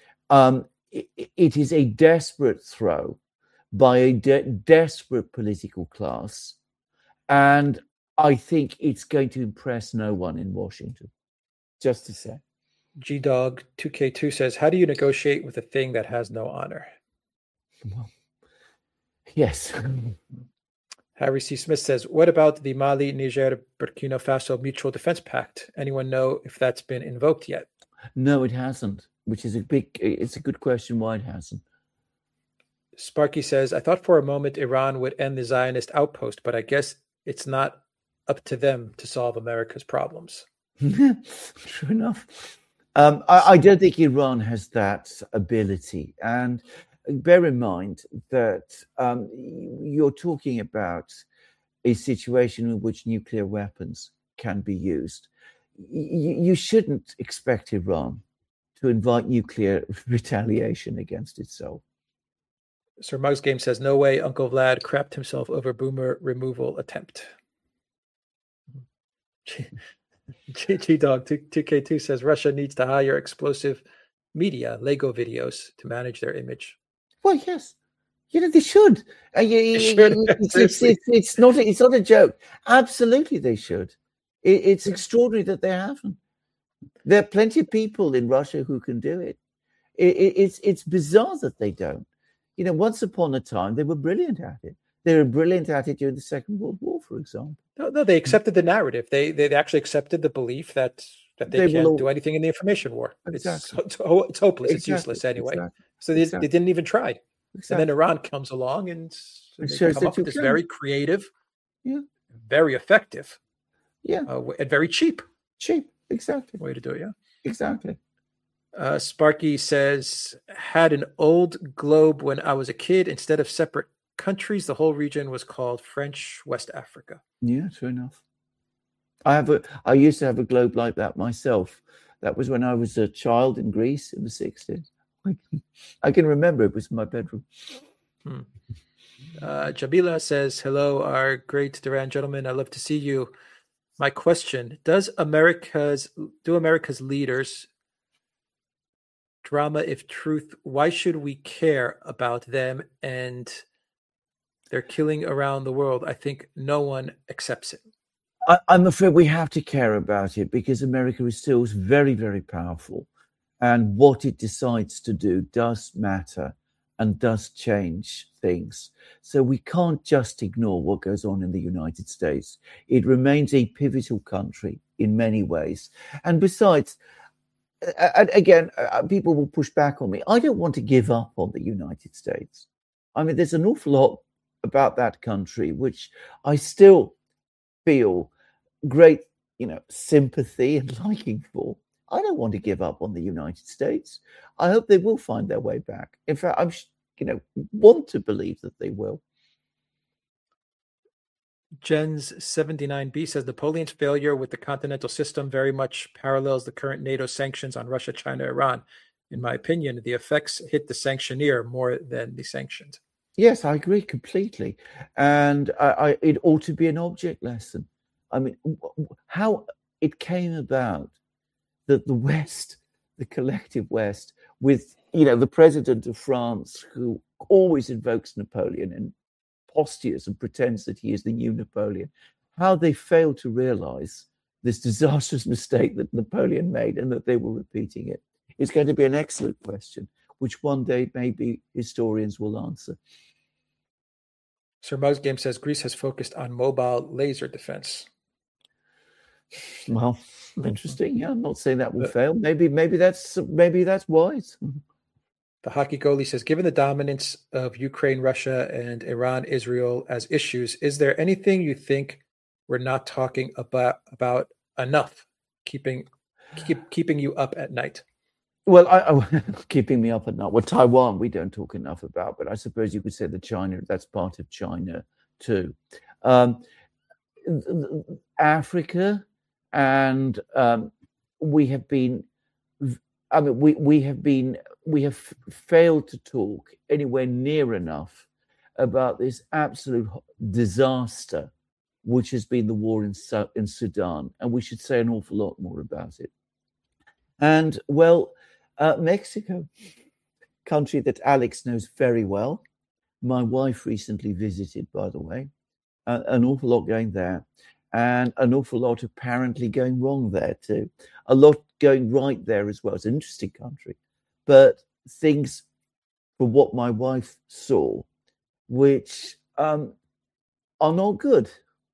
It is a desperate throw by a desperate political class, and I think it's going to impress no one in Washington. Just to say. G-Dog 2K2 says, how do you negotiate with a thing that has no honor? Well, yes. Harry C. Smith says, what about the Mali, Niger, Burkina Faso Mutual Defense Pact? Anyone know if that's been invoked yet? No, it hasn't, which is it's a good question why it hasn't. Sparky says, I thought for a moment Iran would end the Zionist outpost, but I guess it's not up to them to solve America's problems. True enough. I don't think Iran has that ability. And bear in mind that you're talking about a situation in which nuclear weapons can be used. You shouldn't expect Iran to invite nuclear retaliation against itself. Sir Mug's Game says, no way Uncle Vlad crapped himself over boomer removal attempt. G-Dog 2K2 says, Russia needs to hire explosive media, Lego videos, to manage their image. Well, yes. They should. It's not a joke. Absolutely, they should. It's extraordinary that they haven't. There are plenty of people in Russia who can do it. It's bizarre that they don't. Once upon a time, they were brilliant at it. They were brilliant at it during the Second World War, for example. No, they accepted the narrative. They actually accepted the belief that they can't do anything in the information war. Exactly. It's hopeless. Exactly. It's useless anyway. Exactly. So they didn't even try. Exactly. And then Iran comes along and they come up with this very creative, very effective, and very cheap. Exactly. Way to do it, Exactly. Sparky says, had an old globe when I was a kid. Instead of separate countries, the whole region was called French West Africa. Yeah, true enough. I used to have a globe like that myself. That was when I was a child in Greece in the 60s. I can remember it was in my bedroom. Jamila says, hello, our great Duran gentlemen. I love to see you. My question, do America's leaders drama if truth, why should we care about them and their killing around the world? I think no one accepts it. I'm afraid we have to care about it because America is still very, very powerful. And what it decides to do does matter and does change things. So we can't just ignore what goes on in the United States. It remains a pivotal country in many ways. And besides, again, people will push back on me. I don't want to give up on the United States. I mean, there's an awful lot about that country which I still feel great, sympathy and liking for. I don't want to give up on the United States. I hope they will find their way back. In fact, I'm, want to believe that they will. Jens 79B says Napoleon's failure with the continental system very much parallels the current NATO sanctions on Russia, China, Iran. In my opinion, the effects hit the sanctioneer more than the sanctioned. Yes, I agree completely. And it ought to be an object lesson. I mean, how it came about that the West, the collective West, with, the president of France, who always invokes Napoleon and postures and pretends that he is the new Napoleon, how they failed to realize this disastrous mistake that Napoleon made and that they were repeating it. It's going to be an excellent question, which one day maybe historians will answer. Sir Mug's Game says Greece has focused on mobile laser defense. Well, interesting. Yeah, I'm not saying that will fail. Maybe that's wise. The Hockey Goalie says, given the dominance of Ukraine, Russia, and Iran, Israel as issues, is there anything you think we're not talking about enough, keeping you up at night? Well, I keeping me up at night. Well, Taiwan we don't talk enough about, but I suppose you could say that China, that's part of China too. Africa, and we have been. I mean, we have failed to talk anywhere near enough about this absolute disaster, which has been the war in Sudan, and we should say an awful lot more about it. And Mexico, country that Alex knows very well. My wife recently visited, by the way. An awful lot going there, and an awful lot apparently going wrong there too. A lot going right there as well. It's an interesting country, but things, from what my wife saw, which are not good.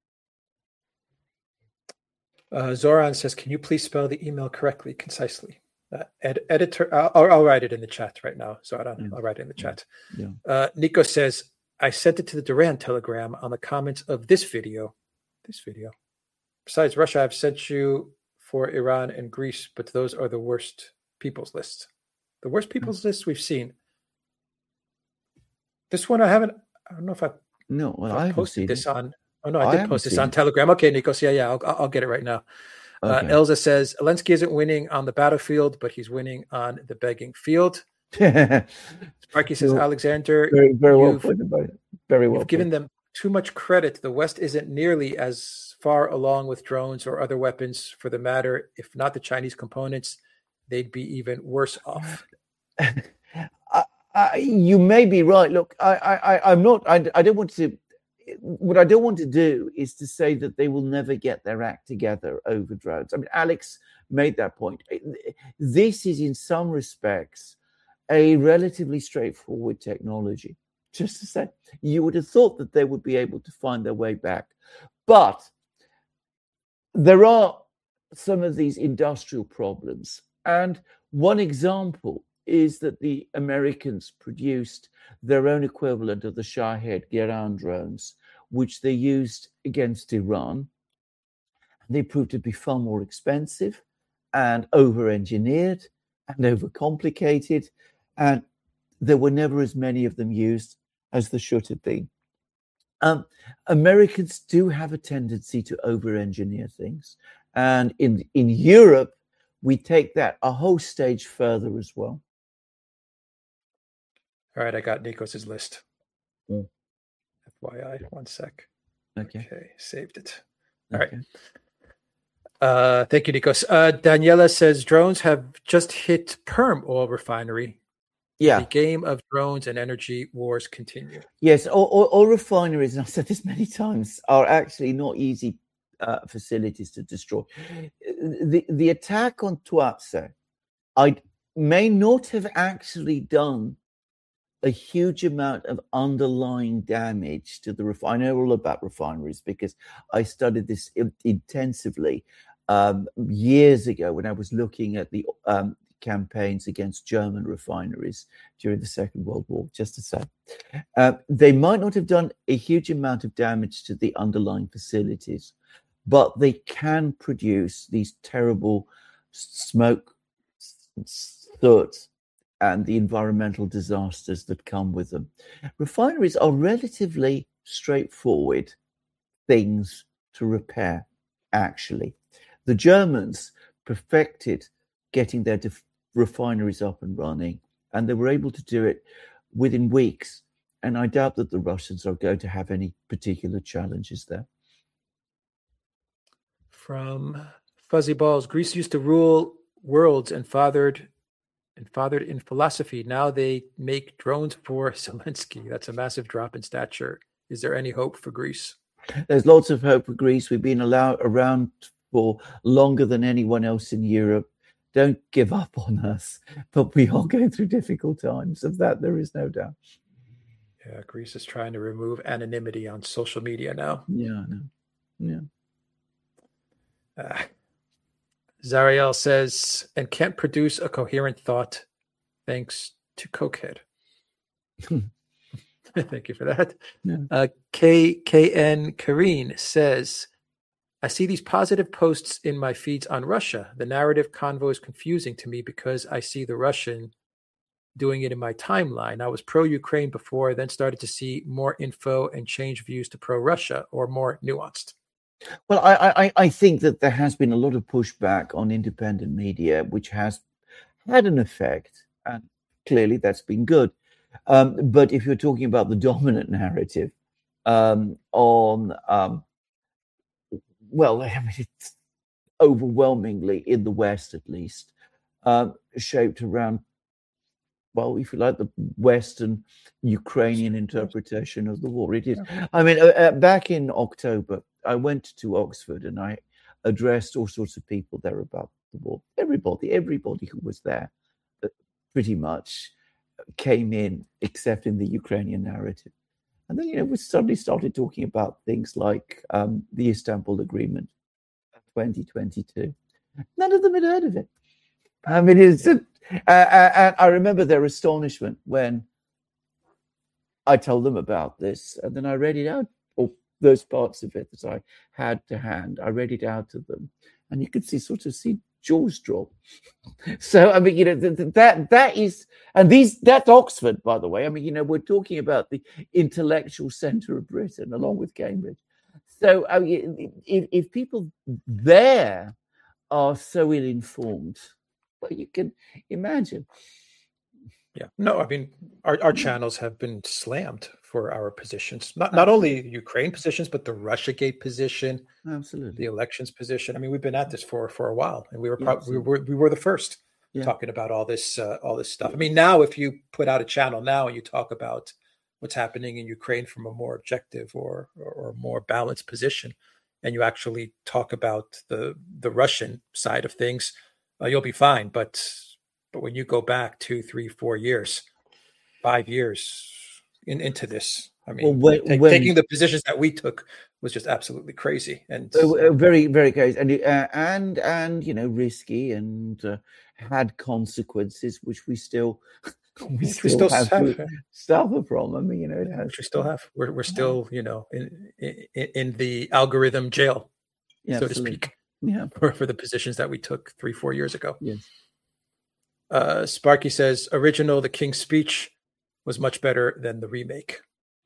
Zoran says, can you please spell the email correctly, concisely? Editor, I'll write it in the chat right now, Zoran. Yeah. I'll write it in the chat. Yeah. Nico says, I sent it to the Duran Telegram on the comments of this video. Besides Russia, I've sent you for Iran and Greece, but those are the worst people's lists. The worst people's lists we've seen. This one I don't know if I posted this on. Oh no, I did post this on Telegram. Okay, Nikos, yeah, I'll get it right now. Okay. Elza says Zelensky isn't winning on the battlefield, but he's winning on the begging field. Sparky says, Alexander, very well put. Very well you've given them too much credit. The West isn't nearly as far along with drones or other weapons. For the matter, if not the Chinese components, they'd be even worse off. You may be right. Look, I'm not. I don't want to. What I don't want to do is to say that they will never get their act together over drones. I mean, Alex made that point. This is, in some respects, a relatively straightforward technology. Just to say, you would have thought that they would be able to find their way back. But there are some of these industrial problems. And one example is that the Americans produced their own equivalent of the Shahed Giran drones, which they used against Iran. They proved to be far more expensive and over-engineered and over-complicated, and there were never as many of them used as there should have been. Americans do have a tendency to over-engineer things, and in Europe, we take that a whole stage further as well. All right, I got Nikos's list. FYI, 1 sec. Okay, saved it. All right. Thank you, Nikos. Daniela says drones have just hit Perm oil refinery. Yeah. The game of drones and energy wars continue. Yes, all refineries, and I've said this many times, are actually not easy facilities to destroy. The attack on Tuapse, I may not have actually done a huge amount of underlying damage to the refinery. I know all about refineries because I studied this intensively years ago when I was looking at the campaigns against German refineries during the Second World War, just to say. They might not have done a huge amount of damage to the underlying facilities, but they can produce these terrible smoke, soot, and the environmental disasters that come with them. Refineries are relatively straightforward things to repair, actually. The Germans perfected getting their refineries up and running, and they were able to do it within weeks. And I doubt that the Russians are going to have any particular challenges there. From Fuzzy Balls, Greece used to rule worlds and fathered in philosophy. Now they make drones for Zelensky. That's a massive drop in stature. Is there any hope for Greece? There's lots of hope for Greece. We've been around for longer than anyone else in Europe. Don't give up on us, but we are going through difficult times. Of that, there is no doubt. Yeah, Greece is trying to remove anonymity on social media now. Yeah, I know. Yeah. Zariel says, and can't produce a coherent thought thanks to Cokehead. Thank you for that. Yeah. KN Kareen says, I see these positive posts in my feeds on Russia. The narrative convo is confusing to me because I see the Russian doing it in my timeline. I was pro-Ukraine before, then started to see more info and change views to pro-Russia or more nuanced. Well, I think that there has been a lot of pushback on independent media, which has had an effect, and clearly that's been good. But if you're talking about the dominant narrative well, I mean, it's overwhelmingly, in the West at least, shaped around, well, if you like, the Western Ukrainian interpretation of the war. It is. I mean, back in October, I went to Oxford and I addressed all sorts of people there about the war. Everybody who was there pretty much came in accepting the Ukrainian narrative. And then, we suddenly started talking about things like the Istanbul Agreement 2022. None of them had heard of it. I mean, and I remember their astonishment when I told them about this, and then I read it out, or those parts of it that I had to hand. I read it out to them, and you could see jaws drop. So, I mean, that is, and that's Oxford, by the way. I mean, we're talking about the intellectual center of Britain, along with Cambridge. So, I mean, if people there are so ill-informed, well, you can imagine. Yeah. No, I mean, our channels have been slammed for our positions. Not only Ukraine positions, but the Russiagate position, Absolutely. the elections position. I mean, we've been at this for a while, and we were Yeah, we were the first Yeah. talking about all this stuff. I mean, now if you put out a channel now and you talk about what's happening in Ukraine from a more objective or more balanced position, and you actually talk about the Russian side of things, you'll be fine. But when you go back 2, 3, 4 years, 5 years into this, I mean, taking the positions that we took was just absolutely crazy and very, very crazy, and you know, risky, and had consequences which we still have to suffer from. I mean, you know, it has. Which we still have. We're still, you know, in the algorithm jail, so to speak. Yeah. For the positions that we took 3, 4 years ago. Yes. Sparky says, original The King's Speech was much better than the remake.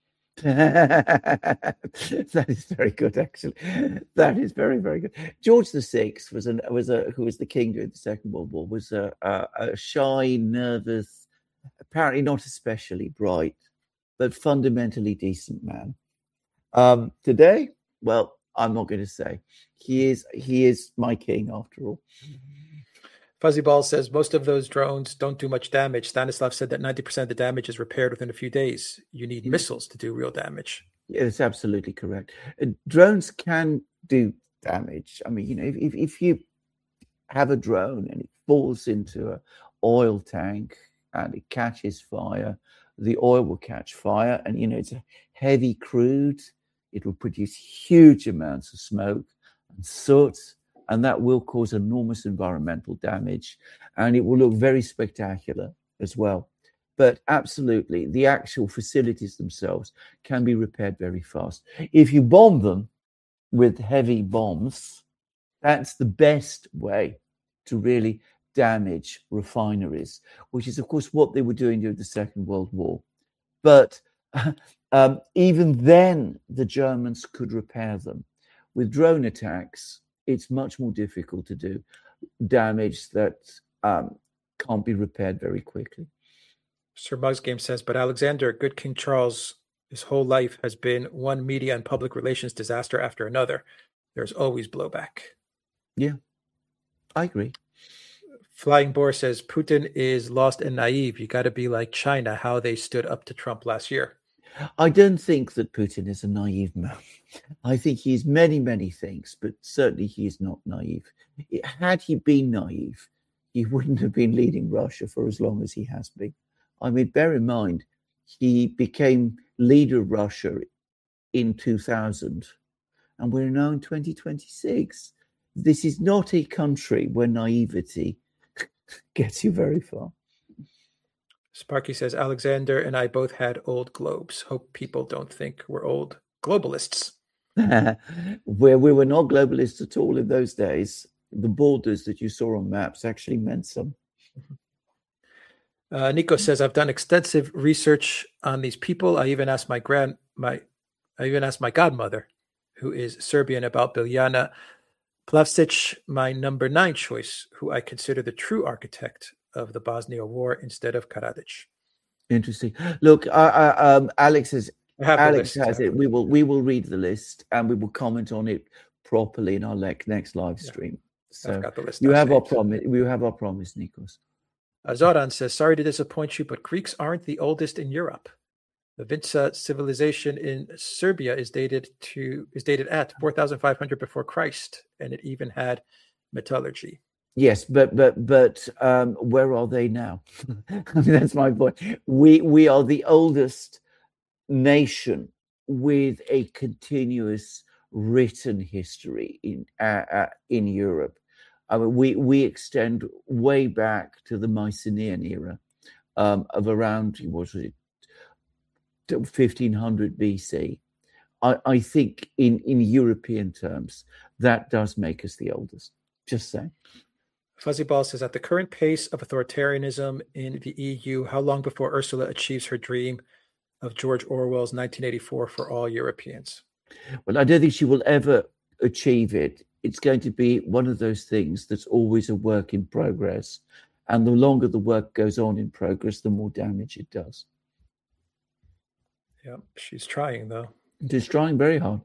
That is very good, actually. That is very, very good. George VI who was the king during the Second World War, was a shy, nervous, apparently not especially bright, but fundamentally decent man. Today, well, I'm not going to say. He is my king after all. Fuzzy Ball says most of those drones don't do much damage. Stanislav said that 90% of the damage is repaired within a few days. You need missiles to do real damage. Yeah, that's absolutely correct. Drones can do damage. I mean, you know, if you have a drone and it falls into an oil tank and it catches fire, the oil will catch fire, and you know, it's a heavy crude. It will produce huge amounts of smoke and soot, and that will cause enormous environmental damage, and it will look very spectacular as well. But absolutely, the actual facilities themselves can be repaired very fast. If you bomb them with heavy bombs, that's the best way to really damage refineries, which is, of course, what they were doing during the Second World War. But even then, the Germans could repair them. With drone attacks, it's much more difficult to do damage that can't be repaired very quickly. Sir Mug's Game says, but Alexander, good King Charles, his whole life has been one media and public relations disaster after another. There's always blowback. Yeah, I agree. Flying Boar says, Putin is lost and naive. You got to be like China, how they stood up to Trump last year. I don't think that Putin is a naive man. I think he is many, many things, but certainly he is not naive. Had he been naive, he wouldn't have been leading Russia for as long as he has been. I mean, bear in mind, he became leader of Russia in 2000, and we're now in 2026. This is not a country where naivety gets you very far. Sparky says, Alexander and I both had old globes. Hope people don't think we're old globalists. Where we were not globalists at all in those days. The borders that you saw on maps actually meant some. Nico says, I've done extensive research on these people. I even asked my godmother, who is Serbian, about Biljana Plavsic, my number 9 choice, who I consider the true architect of the Bosnia War instead of Karadzic. Interesting. Look, Alex has it. We will read the list and we will comment on it properly in our next live stream. So you have our promise. We have our promise, Nikos. Zoran says, sorry to disappoint you, but Greeks aren't the oldest in Europe. The Vinca civilization in Serbia is dated at 4,500 before Christ, and it even had metallurgy. Yes, but where are they now? I mean, that's my point. We are the oldest nation with a continuous written history in Europe. I mean, we extend way back to the Mycenaean era of around 1500 BC. I think in European terms, that does make us the oldest. Just saying. Fuzzy Ball says, at the current pace of authoritarianism in the EU, how long before Ursula achieves her dream of George Orwell's 1984 for all Europeans? Well, I don't think she will ever achieve it. It's going to be one of those things that's always a work in progress. And the longer the work goes on in progress, the more damage it does. Yeah, she's trying, though. She's trying very hard.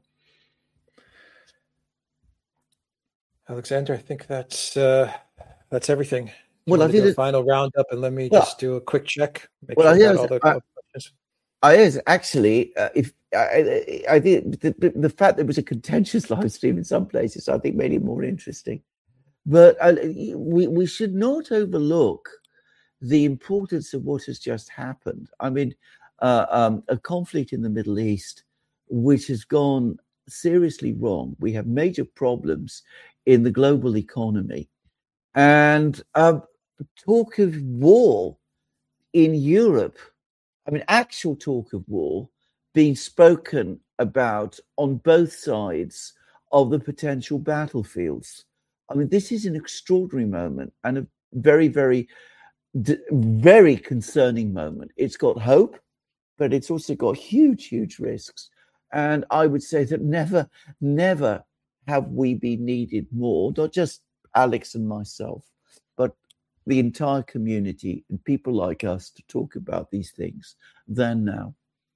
Alexander, I think that's everything. Well, I think do a final roundup, and let me just do a quick check. Make sure all the questions. Yes, actually, if I think the fact that it was a contentious live stream in some places, I think made it more interesting. But we should not overlook the importance of what has just happened. I mean, a conflict in the Middle East, which has gone seriously wrong. We have major problems in the global economy, and talk of war in Europe. I mean, actual talk of war being spoken about on both sides of the potential battlefields. I mean, this is an extraordinary moment and a very, very, very concerning moment. It's got hope, but it's also got huge, huge risks. And I would say that never, never have we been needed more, not just Alex and myself, but the entire community and people like us to talk about these things than now.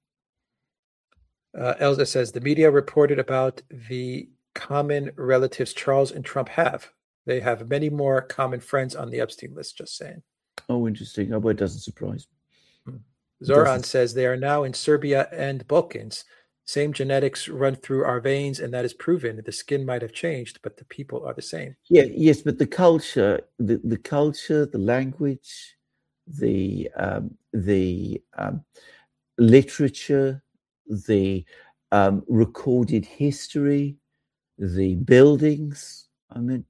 Elza says, the media reported about the common relatives Charles and Trump have. They have many more common friends on the Epstein list, just saying. Oh, interesting. Oh, but it doesn't surprise me. Zoran says, they are now in Serbia and Balkans. Same genetics run through our veins, and that is proven. The skin might have changed, but the people are the same. Yeah, yes, but the culture, the culture, the language, the literature, the recorded history, the buildings. I mean,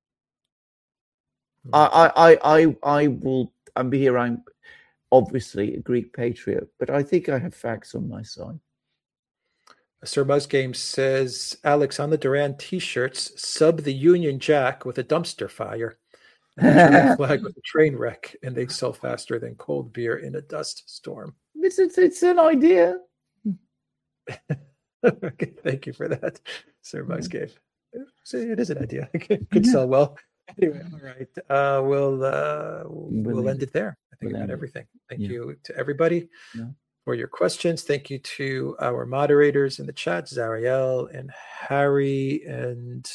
I will. I'm here. I'm obviously a Greek patriot, but I think I have facts on my side. Sir Musgame says, Alex, on the Duran t-shirts, sub the Union Jack with a dumpster fire, and the German flag with a train wreck, and they sell faster than cold beer in a dust storm. It's an idea. Okay, thank you for that, Sir Musgame. So it is an idea. Could sell well. Anyway, all right. We'll end it there. I think about everything. Thank you to everybody. Yeah. For your questions. Thank you to our moderators in the chat, Zariel and Harry, and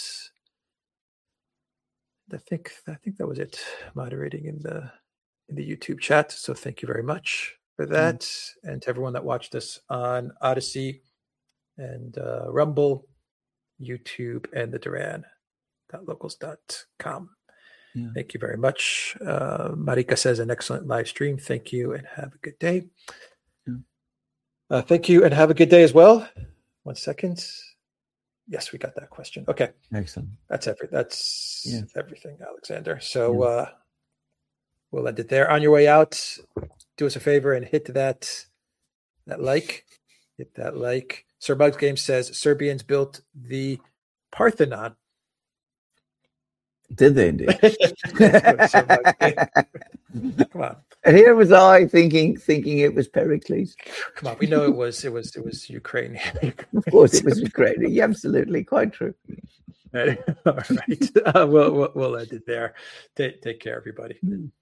I think that was it, moderating in the YouTube chat. So thank you very much for that, and to everyone that watched us on Odyssey and Rumble, YouTube, and the Duran.locals.com. Yeah. Thank you very much. Marika says, an excellent live stream. Thank you, and have a good day. Thank you, and have a good day as well. 1 second. Yes, we got that question. Okay. Excellent. That's everything, Alexander. So we'll end it there. On your way out, do us a favor and hit that like. Hit that like. Sir Bugs Game says Serbians built the Parthenon. Did they indeed? Come on. And here was I thinking it was Pericles. Come on, we know it was Ukraine. Of course, it was Ukraine. Yeah, absolutely, quite true. All right, we'll end it there. Take care, everybody.